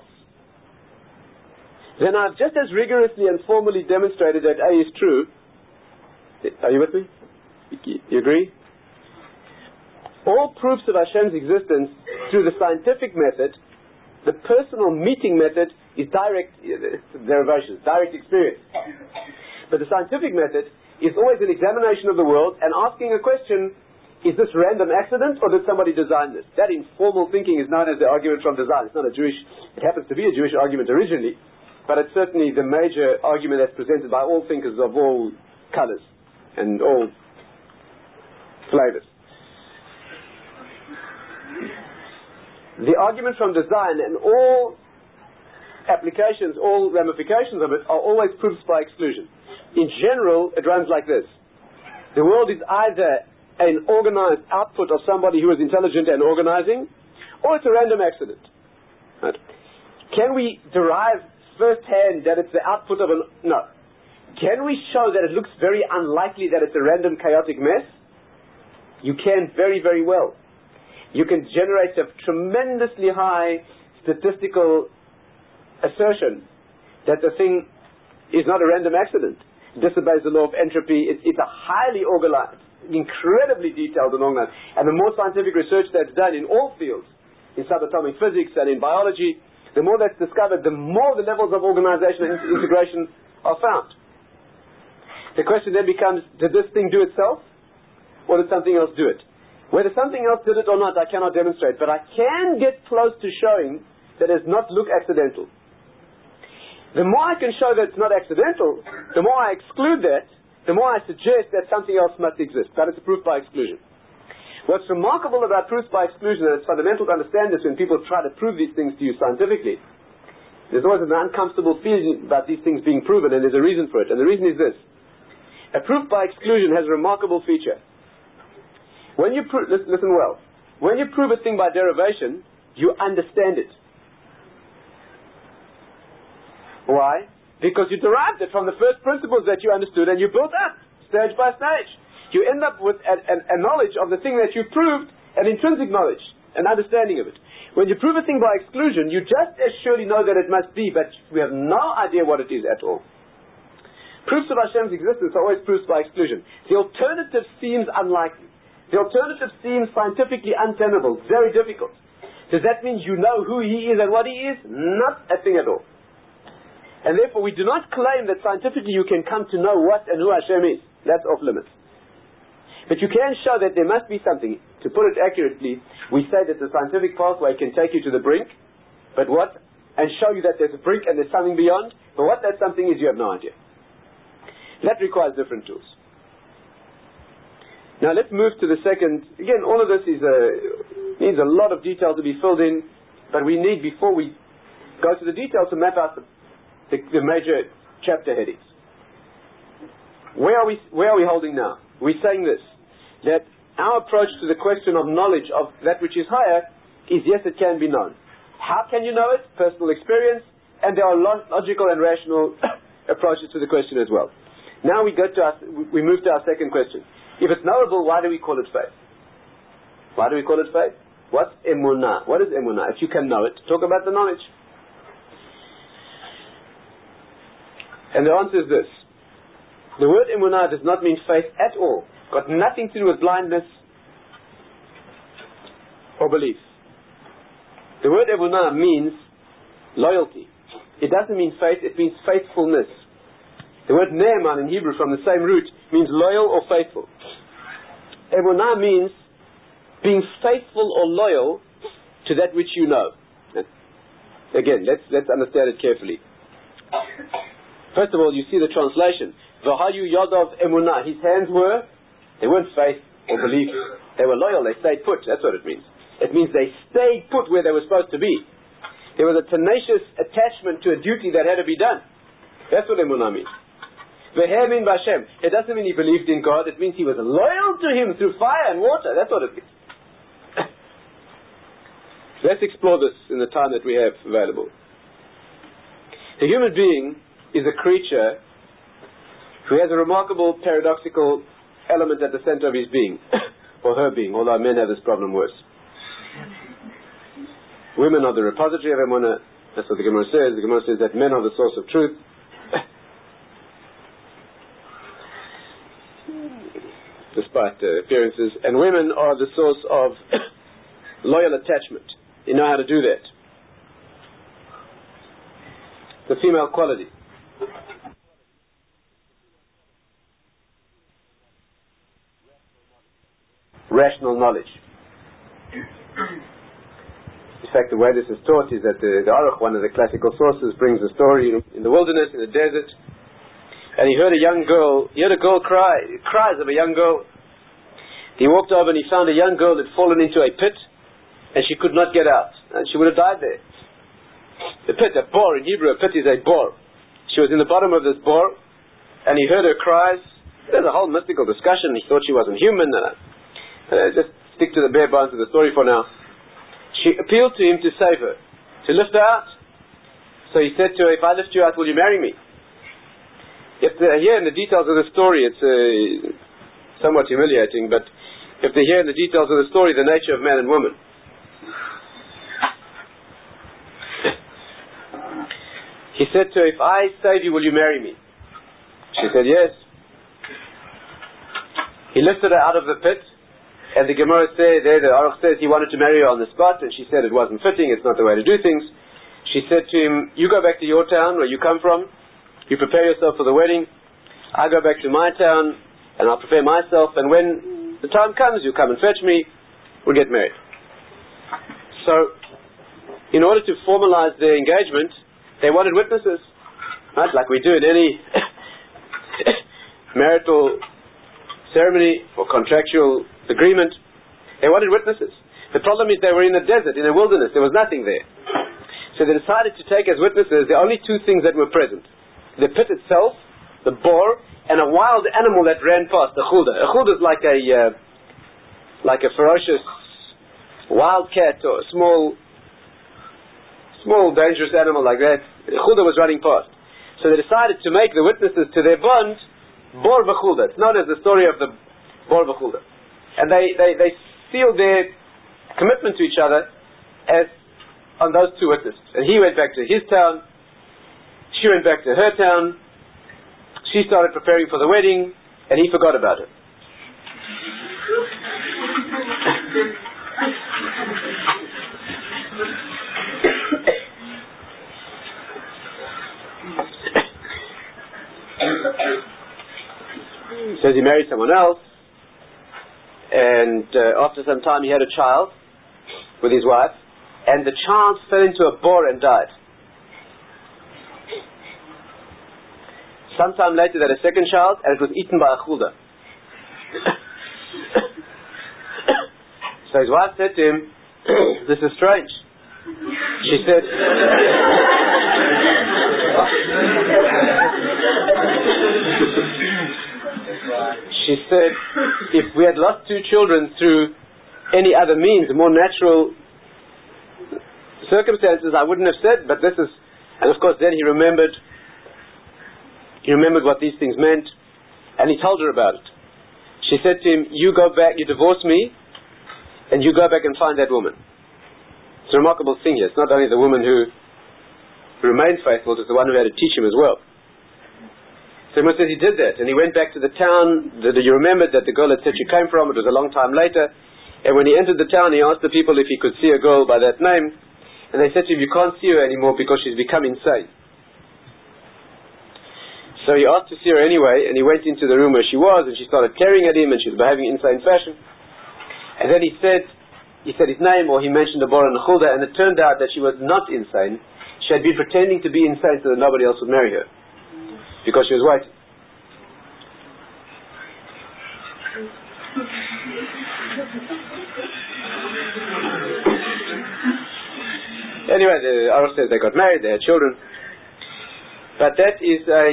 [SPEAKER 1] then I've just as rigorously and formally demonstrated that A is true. Are you with me? You agree? All proofs of Hashem's existence through the scientific method, the personal meeting method, is direct derivation, direct experience. But the scientific method is always an examination of the world and asking a question: is this random accident or did somebody design this? That informal thinking is known as the argument from design. It's not a Jewish, it happens to be a Jewish argument originally, but it's certainly the major argument that's presented by all thinkers of all colors and all flavors. The argument from design and all applications, all ramifications of it are always proofs by exclusion. In general, it runs like this. The world is either an organized output of somebody who is intelligent and organizing, or it's a random accident. Right? Can we derive firsthand that it's the output of an... No. Can we show that it looks very unlikely that it's a random chaotic mess? You can very, very well. You can generate a tremendously high statistical assertion that the thing is not a random accident. It disobeys the law of entropy. It, it's a highly organized, incredibly detailed and organized. And the more scientific research that's done in all fields, in subatomic physics and in biology, the more that's discovered, the more the levels of organization and integration are found. The question then becomes, did this thing do itself? Or did something else do it? Whether something else did it or not, I cannot demonstrate. But I can get close to showing that it does not look accidental. The more I can show that it's not accidental, the more I exclude that, the more I suggest that something else must exist. That is a proof by exclusion. What's remarkable about proofs by exclusion, and it's fundamental to understand this when people try to prove these things to you scientifically, there's always an uncomfortable feeling about these things being proven, and there's a reason for it. And the reason is this. A proof by exclusion has a remarkable feature. When you pro- listen, listen well. When you prove a thing by derivation, you understand it. Why? Because you derived it from the first principles that you understood and you built up, stage by stage. You end up with a, a, a knowledge of the thing that you proved, an intrinsic knowledge, an understanding of it. When you prove a thing by exclusion, you just as surely know that it must be, but we have no idea what it is at all. Proofs of Hashem's existence are always proofs by exclusion. The alternative seems unlikely. The alternative seems scientifically untenable, very difficult. Does that mean you know who He is and what He is? Not a thing at all. And therefore we do not claim that scientifically you can come to know what and who Hashem is. That's off limits. But you can show that there must be something. To put it accurately, we say that the scientific pathway can take you to the brink, but what? And show you that there's a brink and there's something beyond. But what that something is, you have no idea. That requires different tools. Now let's move to the second. Again, all of this is a, needs a lot of detail to be filled in, but we need, before we go to the details, to map out the, the, the major chapter headings. Where are we, where are we holding now? We're saying this, that our approach to the question of knowledge of that which is higher is, yes, it can be known. How can you know it? Personal experience, and there are log- logical and rational approaches to the question as well. Now we go to our, we move to our second question. If it's knowable, why do we call it faith? Why do we call it faith? What's emunah? What is emunah? If you can know it, talk about the knowledge. And the answer is this. The word emunah does not mean faith at all. Got nothing to do with blindness or belief. The word emunah means loyalty. It doesn't mean faith, it means faithfulness. The word ne'eman in Hebrew, from the same root, means loyal or faithful. Emunah means being faithful or loyal to that which you know. Again, let's let's understand it carefully. First of all, you see the translation. V'hayu yadav emunah. His hands were, they weren't faith or belief. They were loyal. They stayed put. That's what it means. It means they stayed put where they were supposed to be. There was a tenacious attachment to a duty that had to be done. That's what emunah means. V'hemin b'Hashem. It doesn't mean he believed in God. It means he was loyal to Him through fire and water. That's what it means. Let's explore this in the time that we have available. The human being is a creature who has a remarkable paradoxical element at the center of his being, or her being, although men have this problem worse. Women are the repository of emunah. That's what the Gemara says. The Gemara says that men are the source of truth. Despite uh, appearances. And women are the source of loyal attachment. You know how to do that. The female quality. Rational knowledge. In fact, the way this is taught is that the, the Aruch, one of the classical sources, brings a story in the wilderness, in the desert, and he heard a young girl, he heard a girl cry, cries of a young girl. He walked over and he found a young girl had fallen into a pit, and she could not get out, and she would have died there. The pit, a bore, in Hebrew, a pit is a bore. She was in the bottom of this bore, and he heard her cries. There's a whole mystical discussion. He thought she wasn't human. Uh, uh, just stick to the bare bones of the story for now. She appealed to him to save her, to lift her out. So he said to her, if I lift you out, will you marry me? If they're here in the details of the story, it's uh, somewhat humiliating, but if they're here in the details of the story, the nature of man and woman. He said to her, if I save you, will you marry me? She said, yes. He lifted her out of the pit, and the Gemara said, there the Aruch says he wanted to marry her on the spot, and she said it wasn't fitting, it's not the way to do things. She said to him, you go back to your town where you come from, you prepare yourself for the wedding, I go back to my town, and I'll prepare myself, and when the time comes, you come and fetch me, we'll get married. So, in order to formalize their engagement, they wanted witnesses, right? Like we do in any marital ceremony or contractual agreement. They wanted witnesses. The problem is they were in a desert, in a wilderness. There was nothing there. So they decided to take as witnesses the only two things that were present. The pit itself, the boar, and a wild animal that ran past, a chulda. A chulda is like a, uh, like a ferocious wild cat or a small small dangerous animal like that. Chulda was running past. So they decided to make the witnesses to their bond bor v'chulda. It's known as the story of the bor v'chulda. And they, they, they sealed their commitment to each other as on those two witnesses. And he went back to his town, she went back to her town, she started preparing for the wedding, and he forgot about it. Says he married someone else, and uh, after some time he had a child with his wife, and the child fell into a bore and died. Sometime later they had a second child, and it was eaten by a chulda. So his wife said to him, this is strange. She said, she said, if we had lost two children through any other means, more natural circumstances, I wouldn't have said, but this is, and of course then he remembered, he remembered what these things meant, and he told her about it. She said to him, you go back, you divorce me, and you go back and find that woman. It's a remarkable thing here. It's not only the woman who, who remained faithful, it's the one who had to teach him as well. So he says he did that, and he went back to the town that you remembered that the girl had said she came from. It was a long time later, and when he entered the town, he asked the people if he could see a girl by that name, and they said to him, you can't see her anymore because she's become insane. So he asked to see her anyway, and he went into the room where she was, and she started tearing at him, and she was behaving in insane fashion. And then he said, he said his name, or he mentioned the bor and the chulda, and it turned out that she was not insane. She had been pretending to be insane so that nobody else would marry her, because she was waiting. anyway, the Aruch says they got married, they had children. But that is a...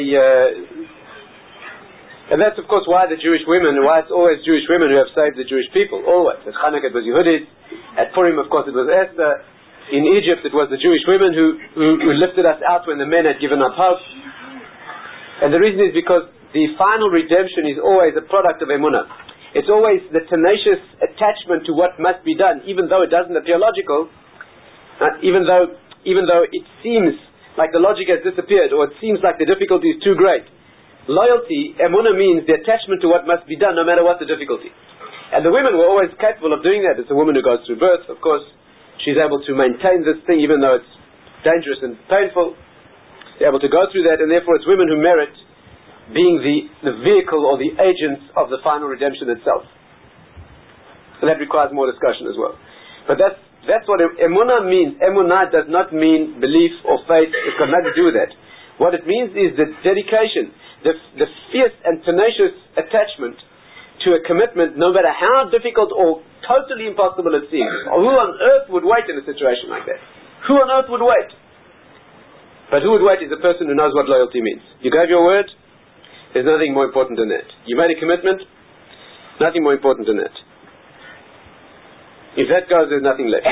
[SPEAKER 1] Uh, and that's of course why the Jewish women, why it's always Jewish women who have saved the Jewish people, always. At Chanukah it was Yehudit, at Purim of course it was Esther, in Egypt it was the Jewish women who, who, who lifted us out when the men had given up hope. And the reason is because the final redemption is always a product of Emunah. It's always the tenacious attachment to what must be done, even though it doesn't appear logical, uh, even though even though it seems like the logic has disappeared, or it seems like the difficulty is too great. Loyalty, Emunah, means the attachment to what must be done no matter what the difficulty. And the women were always capable of doing that. It's a woman who goes through birth, of course. She's able to maintain this thing even though it's dangerous and painful. They're able to go through that, and therefore it's women who merit being the, the vehicle or the agents of the final redemption itself. And that requires more discussion as well. But that's that's what Emunah means. Emunah does not mean belief or faith. It's got nothing to do with that. What it means is the dedication, the, the fierce and tenacious attachment to a commitment, no matter how difficult or totally impossible it seems. Or who on earth would wait in a situation like that? Who on earth would wait? But who would wait is a person who knows what loyalty means. You gave your word, there's nothing more important than that. You made a commitment, nothing more important than that. If that goes, there's nothing left.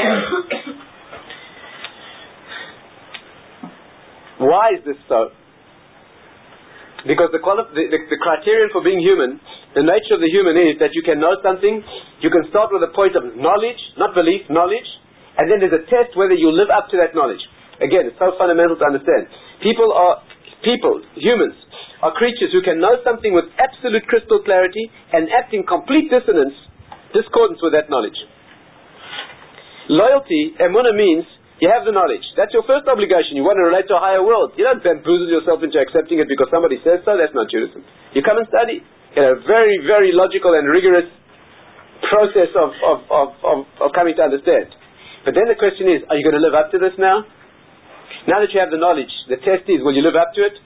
[SPEAKER 1] Why is this so? Because the, quali- the, the, the criterion for being human, the nature of the human is that you can know something, you can start with a point of knowledge, not belief, knowledge, and then there's a test whether you live up to that knowledge. Again, it's so fundamental to understand. People are, people, humans, are creatures who can know something with absolute crystal clarity and act in complete dissonance, discordance with that knowledge. Loyalty, Emunah, means you have the knowledge. That's your first obligation. You want to relate to a higher world. You don't bamboozle yourself into accepting it because somebody says so. That's not Judaism. You come and study. You know, a very, very logical and rigorous process of, of, of, of, of coming to understand. But then the question is, are you going to live up to this now? Now that you have the knowledge, the test is, will you live up to it?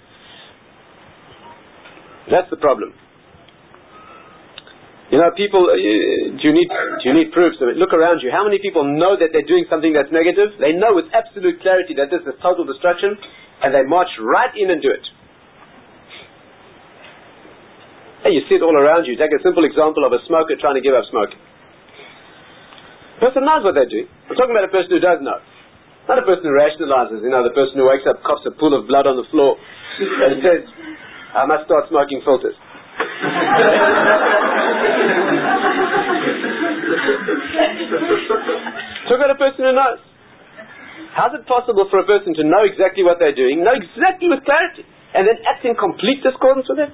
[SPEAKER 1] That's the problem. You know, people, uh, do you need do you need proofs of it? Look around you. How many people know that they're doing something that's negative? They know with absolute clarity that this is total destruction, and they march right in and do it. Hey, you see it all around you. Take a simple example of a smoker trying to give up smoking. The person knows what they do. I'm talking about a person who does know. Not a person who rationalizes, you know, the person who wakes up, coughs a pool of blood on the floor, and says, I must start smoking filters. Talk about a person who knows. How's it possible for a person to know exactly what they're doing, know exactly with clarity, and then act in complete discordance with it?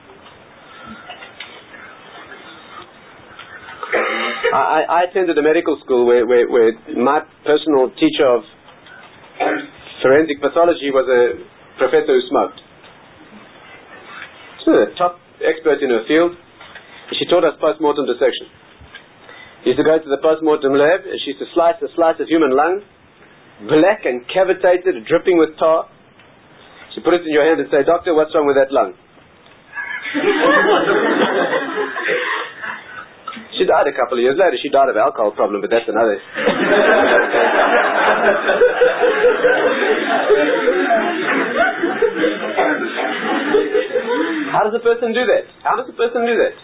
[SPEAKER 1] I, I attended a medical school where, where, where my personal teacher of forensic pathology was a professor who smoked. She was a top expert in her field. She taught us post-mortem dissection. She used to go to the post-mortem lab, and she used to slice a slice of human lung, black and cavitated, dripping with tar. She put it in your hand and say, Doctor, what's wrong with that lung? She died a couple of years later. She died of alcohol problem, but that's another. How does a person do that? How does a person do that?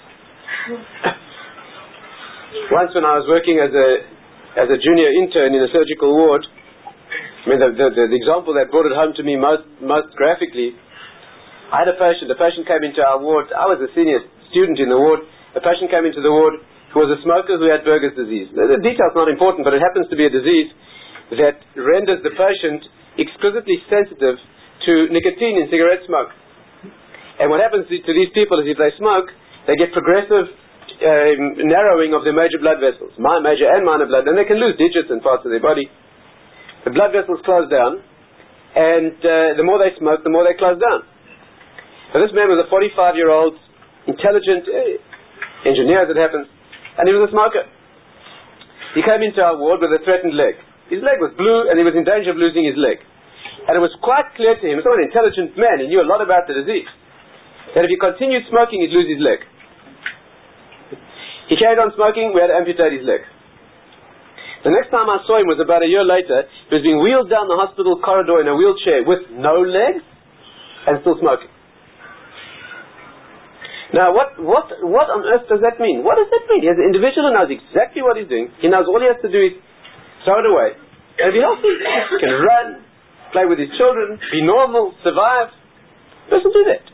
[SPEAKER 1] Once when I was working as a as a junior intern in a surgical ward, I mean the, the, the, the example that brought it home to me most most graphically, I had a patient. A patient came into our ward. I was a senior student in the ward. A patient came into the ward who was a smoker who had Berger's disease. The, the detail's not important, but it happens to be a disease that renders the patient exquisitely sensitive to nicotine in cigarette smoke. And what happens to these people is if they smoke, they get progressive uh, narrowing of their major blood vessels, major and minor blood, and they can lose digits and parts of their body. The blood vessels close down, and uh, the more they smoke, the more they close down. So this man was a forty-five-year-old, intelligent uh, engineer, as it happens, and he was a smoker. He came into our ward with a threatened leg. His leg was blue, and he was in danger of losing his leg. And it was quite clear to him, he was an intelligent man, he knew a lot about the disease, that if he continued smoking, he'd lose his leg. He carried on smoking, we had to amputate his leg. The next time I saw him was about a year later. He was being wheeled down the hospital corridor in a wheelchair with no legs and still smoking. Now, what, what, what on earth does that mean? What does that mean? He has an individual who knows exactly what he's doing. He knows all he has to do is throw it away and be healthy. He can run, play with his children, be normal, survive. He doesn't do that.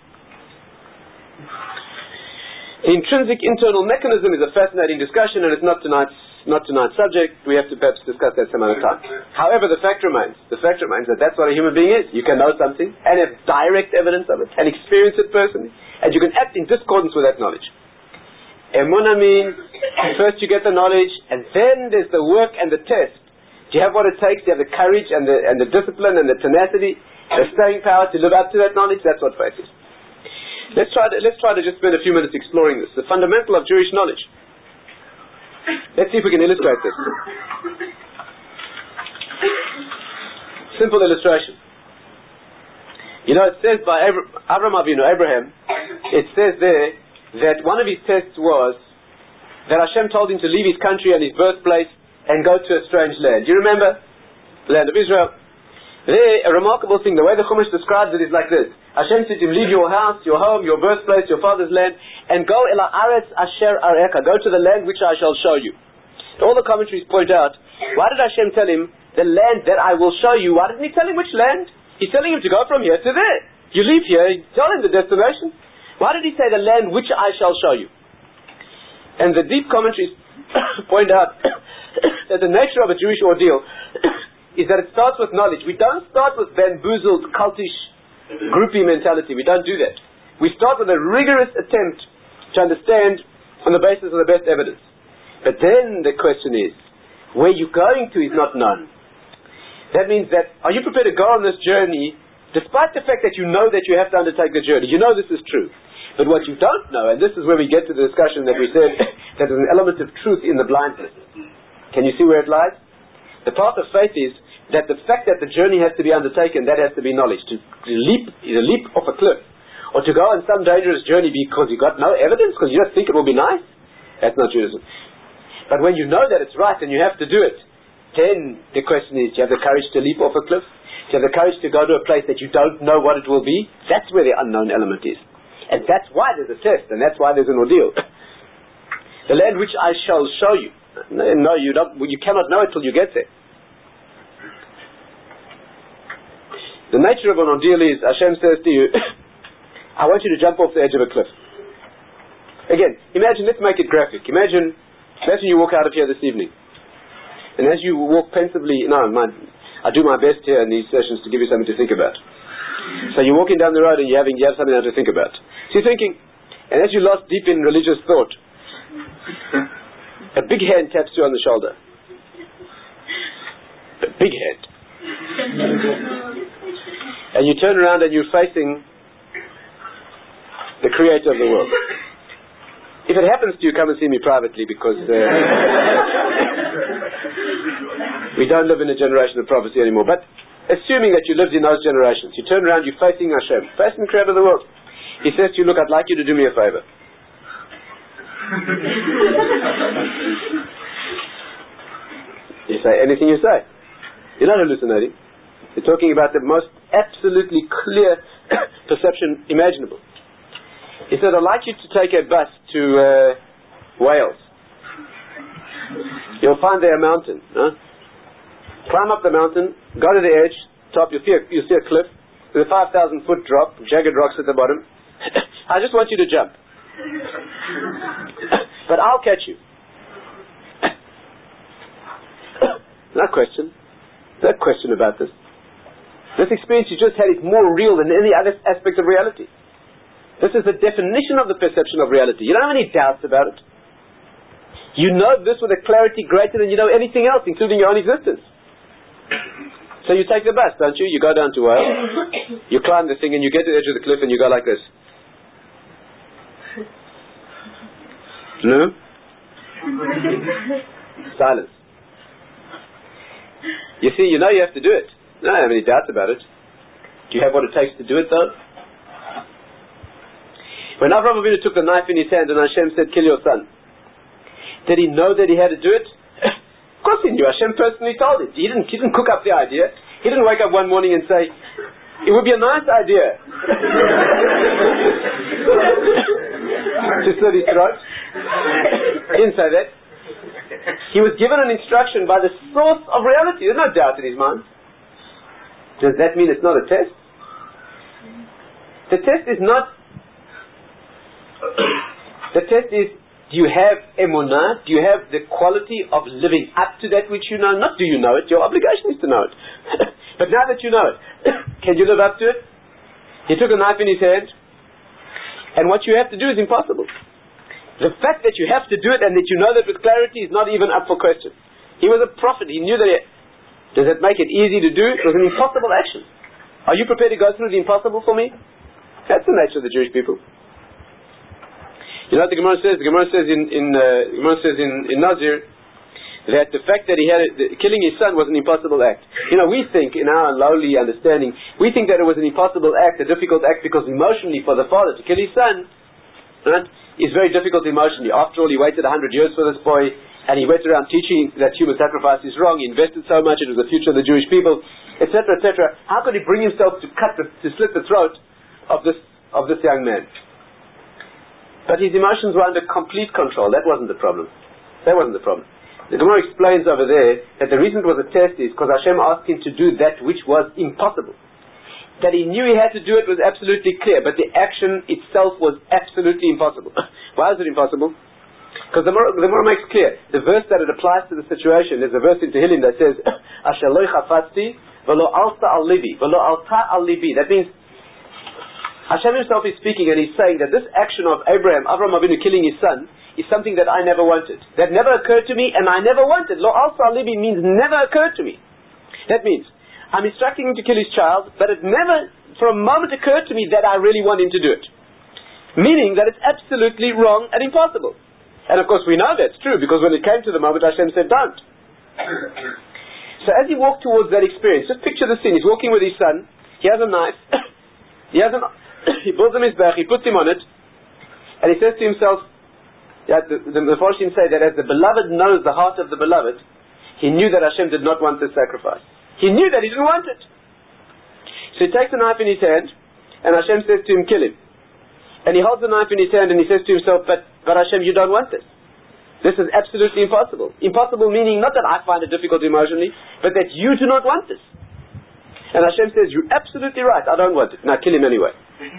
[SPEAKER 1] The intrinsic internal mechanism is a fascinating discussion, and it's not tonight's not tonight's subject. We have to perhaps discuss that some other time. However, the fact remains, the fact remains that that's what a human being is. You can know something and have direct evidence of it and experience it personally, and you can act in discordance with that knowledge. Emunah means first you get the knowledge, and then there's the work and the test. Do you have what it takes? Do you have the courage and the and the discipline and the tenacity, the staying power to live up to that knowledge? That's what faith is. Let's try to let's try to just spend a few minutes exploring this. The fundamental of Jewish knowledge. Let's see if we can illustrate this. Simple illustration. You know, it says by Abraham Avinu, Abraham, it says there that one of his tests was that Hashem told him to leave his country and his birthplace and go to a strange land. Do you remember? The land of Israel. There, a remarkable thing, the way the Chumash describes it is like this. Hashem said to him, leave your house, your home, your birthplace, your father's land, and go ila aretz asher areka, go to the land which I shall show you. All the commentaries point out, why did Hashem tell him, the land that I will show you? Why didn't he tell him which land? He's telling him to go from here to there. You leave here, tell him the destination. Why did he say the land which I shall show you? And the deep commentaries point out that the nature of a Jewish ordeal is that it starts with knowledge. We don't start with bamboozled, cultish, groupie mentality. We don't do that. We start with a rigorous attempt to understand on the basis of the best evidence. But then the question is, where you're going to is not known. That means that, are you prepared to go on this journey, despite the fact that you know that you have to undertake the journey? You know this is true. But what you don't know, and this is where we get to the discussion that we said, that there's an element of truth in the blindness. Can you see where it lies? The path of faith is that the fact that the journey has to be undertaken, that has to be knowledge. To, to leap, either leap off a cliff, or to go on some dangerous journey because you got no evidence, because you don't think it will be nice, that's not Judaism. But when you know that it's right and you have to do it, then the question is, do you have the courage to leap off a cliff? Do you have the courage to go to a place that you don't know what it will be? That's where the unknown element is. And that's why there's a test, and that's why there's an ordeal. The land which I shall show you. No, you don't. You cannot know it till you get there. The nature of an ordeal is, Hashem says to you, I want you to jump off the edge of a cliff. Again, imagine, let's make it graphic. Imagine, imagine you walk out of here this evening. And as you walk pensively, no, my, I do my best here in these sessions to give you something to think about. So you're walking down the road and you're having, you have something to think about. So you're thinking, and as you lost deep in religious thought, a big hand taps you on the shoulder. A big hand. And you turn around and you're facing the creator of the world. If it happens to you, come and see me privately, because uh, we don't live in a generation of prophecy anymore. But assuming that you lived in those generations, you turn around, you're facing Hashem, facing the creator of the world. He says to you, look, I'd like you to do me a favor. You say anything you say. You're not hallucinating. You're talking about the most absolutely clear perception imaginable. He said, I'd like you to take a bus to uh, Wales. You'll find there a mountain. Huh? Climb up the mountain, go to the edge, top, you'll see a, you'll see a cliff. There's a five thousand foot drop, jagged rocks at the bottom. I just want you to jump. But I'll catch you. No question. No question about this. This experience you just had is more real than any other aspect of reality. This is the definition of the perception of reality. You don't have any doubts about it. You know this with a clarity greater than you know anything else, including your own existence. So you take the bus, don't you? You go down to Wales, you climb the thing, and you get to the edge of the cliff, and you go like this. No? Silence. You see, you know you have to do it. You don't have any doubts about it. Do you have what it takes to do it, though? When Avraham Avinu took the knife in his hand and Hashem said, kill your son, did he know that he had to do it? Of course he knew. Hashem personally told it. He didn't, he didn't cook up the idea. He didn't wake up one morning and say, it would be a nice idea to slit his throat. He didn't say that. He was given an instruction by the source of reality. There's no doubt in his mind. Does that mean it's not a test? The test is not... The test is, do you have emunah? Do you have the quality of living up to that which you know? Not do you know it, your obligation is to know it. But now that you know it, can you live up to it? He took a knife in his hand, and what you have to do is impossible. The fact that you have to do it and that you know that with clarity is not even up for question. He was a prophet, he knew that it, does it make it easy to do? It was an impossible action. Are you prepared to go through the impossible for me? That's the nature of the Jewish people. You know what the Gemara says? The Gemara says in in uh, Gemara says in, in Nazir that the fact that he had the, killing his son was an impossible act. You know, we think in our lowly understanding, we think that it was an impossible act, a difficult act, because emotionally for the father to kill his son, right, is very difficult emotionally. After all, he waited a hundred years for this boy, and he went around teaching that human sacrifice is wrong. He invested so much; it was the future of the Jewish people, et cetera, et cetera. How could he bring himself to cut, the, to slit the throat of this of this young man? But his emotions were under complete control. That wasn't the problem. That wasn't the problem. The Gemara explains over there that the reason it was a test is because Hashem asked him to do that which was impossible. That he knew he had to do it was absolutely clear, but the action itself was absolutely impossible. Why is it impossible? Because the Gemara, the Gemara makes clear, the verse that it applies to the situation, there's a verse in Tehillim that says, Asher lo chafatzti, velo alta al libi, velo alta al libi. That means, Hashem himself is speaking and he's saying that this action of Abraham, Avraham Avinu killing his son, is something that I never wanted. That never occurred to me and I never wanted. Lo alta al libi means never occurred to me. That means, I'm instructing him to kill his child, but it never for a moment occurred to me that I really want him to do it. Meaning that it's absolutely wrong and impossible. And of course we know that's true, because when it came to the moment, Hashem said, don't. So as he walked towards that experience, just picture the scene. He's walking with his son, he has a knife, he has an, he builds him his back, he puts him on it, and he says to himself, yeah, the, the, the Mepharshim say that as the beloved knows the heart of the beloved, he knew that Hashem did not want this sacrifice. He knew that he didn't want it. So he takes a knife in his hand, and Hashem says to him, kill him. And he holds the knife in his hand and he says to himself, but, but Hashem, you don't want this. This is absolutely impossible. Impossible meaning not that I find it difficult emotionally, but that you do not want this. And Hashem says, you're absolutely right, I don't want it. Now kill him anyway.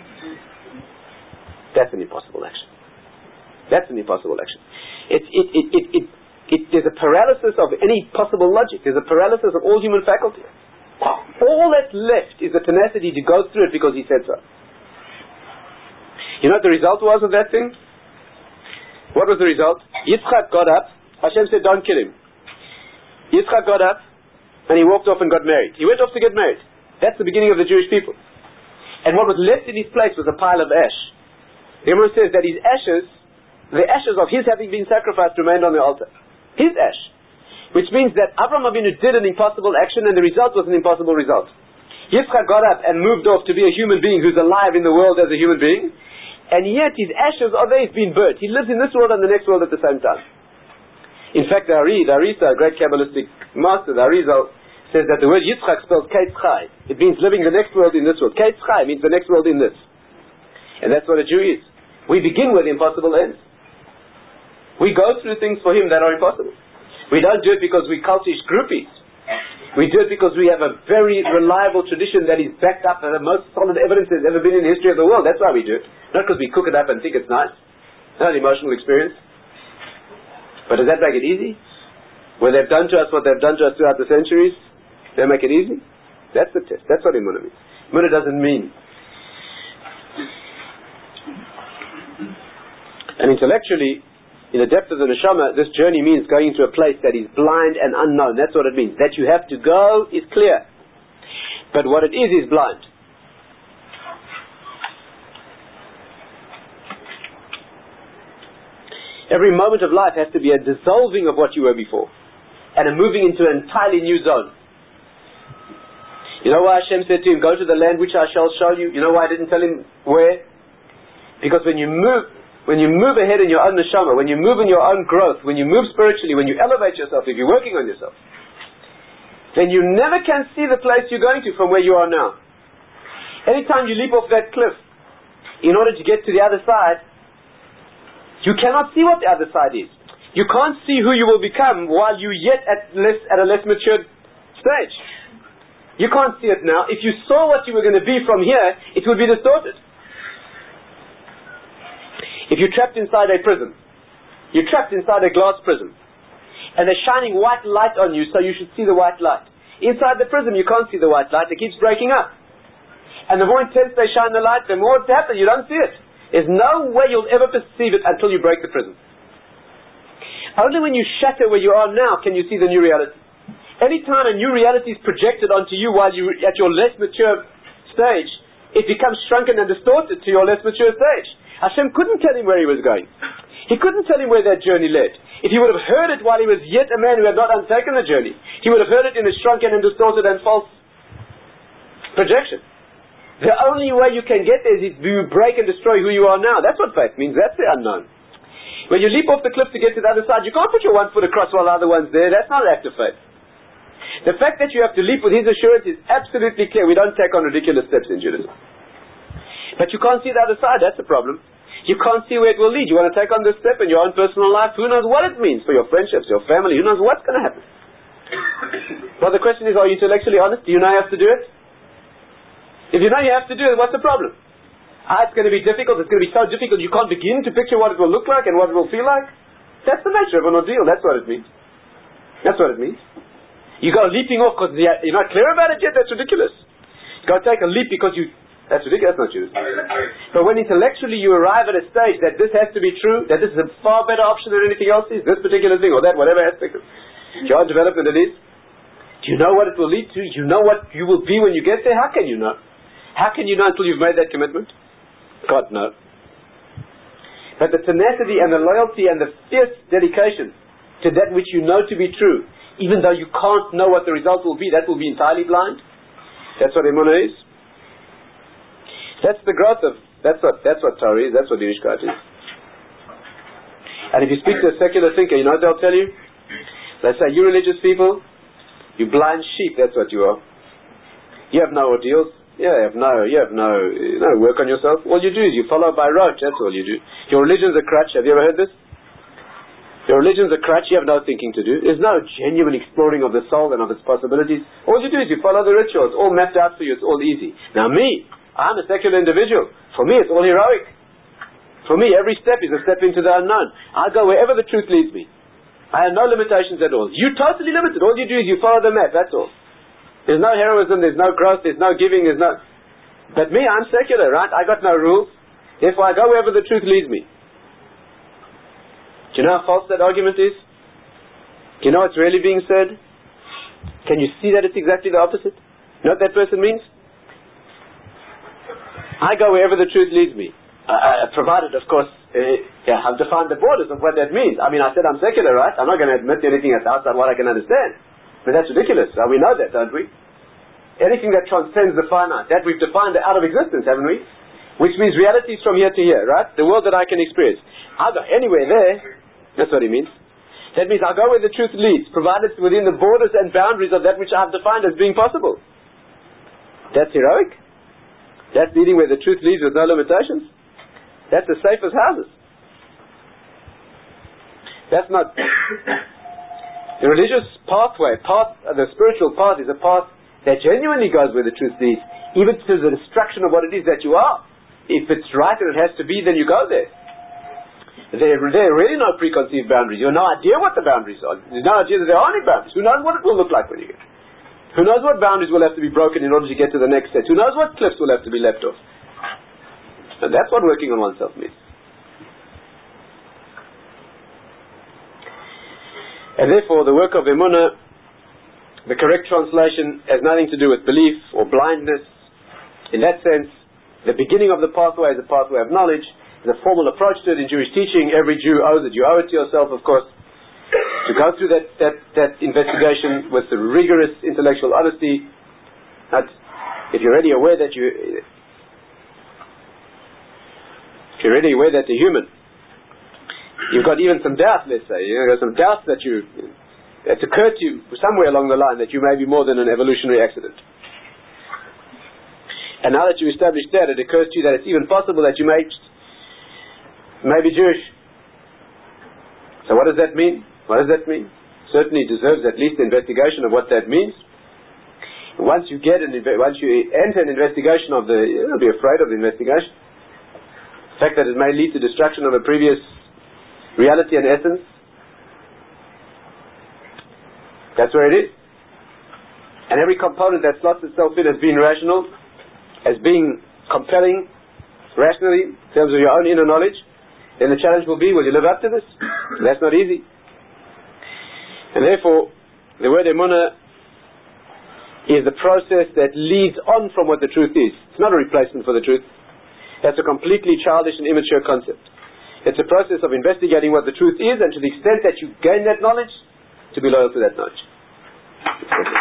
[SPEAKER 1] That's an impossible action. That's an impossible action. It, it, it, it, it, it, there's a paralysis of any possible logic. There's a paralysis of all human faculty. All that's left is the tenacity to go through it because he said so. You know what the result was of that thing? What was the result? Yitzchak got up. Hashem said, don't kill him. Yitzchak got up and he walked off and got married. He went off to get married. That's the beginning of the Jewish people. And what was left in his place was a pile of ash. The Gemara says that his ashes, the ashes of his having been sacrificed, remained on the altar. His ash. Which means that Avraham Avinu did an impossible action and the result was an impossible result. Yitzchak got up and moved off to be a human being who's alive in the world as a human being. And yet his ashes are there, he's been burnt. He lives in this world and the next world at the same time. In fact, the Ari, the Arisa, a great Kabbalistic master, the Arizal, says that the word Yitzchak spells Keitz Chai. It means living the next world in this world. Keitz Chai means the next world in this. And that's what a Jew is. We begin with impossible ends. We go through things for him that are impossible. We don't do it because we cultish groupies. We do it because we have a very reliable tradition that is backed up by the most solid evidence there's ever been in the history of the world. That's why we do it. Not because we cook it up and think it's nice. Not an emotional experience. But does that make it easy? When they've done to us what they've done to us throughout the centuries, they make it easy? That's the test. That's what Emunah means. Emunah doesn't mean. And intellectually, in the depth of the neshama, this journey means going to a place that is blind and unknown. That's what it means. That you have to go is clear. But what it is, is blind. Every moment of life has to be a dissolving of what you were before. And a moving into an entirely new zone. You know why Hashem said to him, go to the land which I shall show you? You know why I didn't tell him where? Because when you move, when you move ahead in your own neshama, when you move in your own growth, when you move spiritually, when you elevate yourself, if you're working on yourself, then you never can see the place you're going to from where you are now. Anytime you leap off that cliff, in order to get to the other side, you cannot see what the other side is. You can't see who you will become while you're yet at less at a less matured stage. You can't see it now. If you saw what you were going to be from here, it would be distorted. If you're trapped inside a prison, you're trapped inside a glass prison, and they're shining white light on you, so you should see the white light. Inside the prison, you can't see the white light. It keeps breaking up. And the more intense they shine the light, the more it's happening. You don't see it. There's no way you'll ever perceive it until you break the prison. Only when you shatter where you are now can you see the new reality. Anytime a new reality is projected onto you while you're at your less mature stage, it becomes shrunken and distorted to your less mature stage. Hashem couldn't tell him where he was going. He couldn't tell him where that journey led. If he would have heard it while he was yet a man who had not undertaken the journey, he would have heard it in a shrunken and distorted and false projection. The only way you can get there is to break and destroy who you are now. That's what faith means. That's the unknown. When you leap off the cliff to get to the other side, you can't put your one foot across while the other one's there. That's not an act of faith. The fact that you have to leap with his assurance is absolutely clear. We don't take on ridiculous steps in Judaism. But you can't see the other side. That's the problem. You can't see where it will lead. You want to take on this step in your own personal life. Who knows what it means for your friendships, your family. Who knows what's going to happen. Well, the question is, are you intellectually honest? Do you know you have to do it? If you know you have to do it, what's the problem? Ah, it's going to be difficult. It's going to be so difficult you can't begin to picture what it will look like and what it will feel like. That's the nature of an ordeal. That's what it means. That's what it means. You go leaping off because you're not clear about it yet. That's ridiculous. You go take a leap because you... That's ridiculous. That's not true. But when intellectually you arrive at a stage that this has to be true, that this is a far better option than anything else is, this particular thing or that, whatever aspect of your development it is, do you know what it will lead to? Do you know what you will be when you get there? How can you know? How can you know until you've made that commitment? God, no. But the tenacity and the loyalty and the fierce dedication to that which you know to be true, even though you can't know what the result will be, that will be entirely blind. That's what Emunah is. That's the growth of, that's what, that's what Torah is, that's what Yiddishkeit is. And if you speak to a secular thinker, you know what they'll tell you? They say, you religious people, you blind sheep, that's what you are. You have no ordeals. Yeah, you have no, you have no, you know, work on yourself. All you do is you follow by rote, that's all you do. Your religion's a crutch, have you ever heard this? Your religion's a crutch, you have no thinking to do. There's no genuine exploring of the soul and of its possibilities. All you do is you follow the rituals, all mapped out for you, it's all easy. Now me, I'm a secular individual. For me, it's all heroic. For me, every step is a step into the unknown. I go wherever the truth leads me. I have no limitations at all. You're totally limited. All you do is you follow the map, that's all. There's no heroism, there's no growth, there's no giving, there's no... But me, I'm secular, right? I got no rules. Therefore, I go wherever the truth leads me. Do you know how false that argument is? Do you know what's really being said? Can you see that it's exactly the opposite? You know what that person means? I go wherever the truth leads me. Uh, provided, of course, uh, yeah, I've defined the borders of what that means. I mean, I said I'm secular, right? I'm not going to admit anything that's outside what I can understand. But that's ridiculous. Uh, we know that, don't we? Anything that transcends the finite, that we've defined out of existence, haven't we? Which means reality is from here to here, right? The world that I can experience. I'll go anywhere there. That's what he means. That means I'll go where the truth leads, provided it's within the borders and boundaries of that which I've defined as being possible. That's heroic. That's leading where the truth leads with no limitations. That's as safe as houses. That's not... The religious pathway, path, uh, the spiritual path is a path that genuinely goes where the truth leads, even to the destruction of what it is that you are. If it's right and it has to be, then you go there. There, there are really no preconceived boundaries. You have no idea what the boundaries are. There's no idea that there are any boundaries. Who knows what it will look like when you get there? Who knows what boundaries will have to be broken in order to get to the next set? Who knows what cliffs will have to be leapt off? And that's what working on oneself means. And therefore, the work of Emunah, the correct translation, has nothing to do with belief or blindness. In that sense, the beginning of the pathway is a pathway of knowledge. There's a formal approach to it in Jewish teaching. Every Jew owes it. You owe it to yourself, of course, to go through that, that, that investigation with the rigorous intellectual honesty. But if you're already aware that you, if you're already aware that the human you've got even some doubt, let's say, you've got some doubt that you, that's occurred to you somewhere along the line that you may be more than an evolutionary accident. And now that you established that, it occurs to you that it's even possible that you may, may be Jewish. So what does that mean? What does that mean? Certainly deserves at least investigation of what that means. Once you get an, once you enter an investigation of the, you don't be afraid of the investigation. The fact that it may lead to destruction of a previous reality and essence, that's where it is. And every component that slots itself in as being rational, as being compelling, rationally, in terms of your own inner knowledge, then the challenge will be, will you live up to this? That's not easy. And therefore, the word emunah is the process that leads on from what the truth is. It's not a replacement for the truth. That's a completely childish and immature concept. It's a process of investigating what the truth is, and to the extent that you gain that knowledge, to be loyal to that knowledge.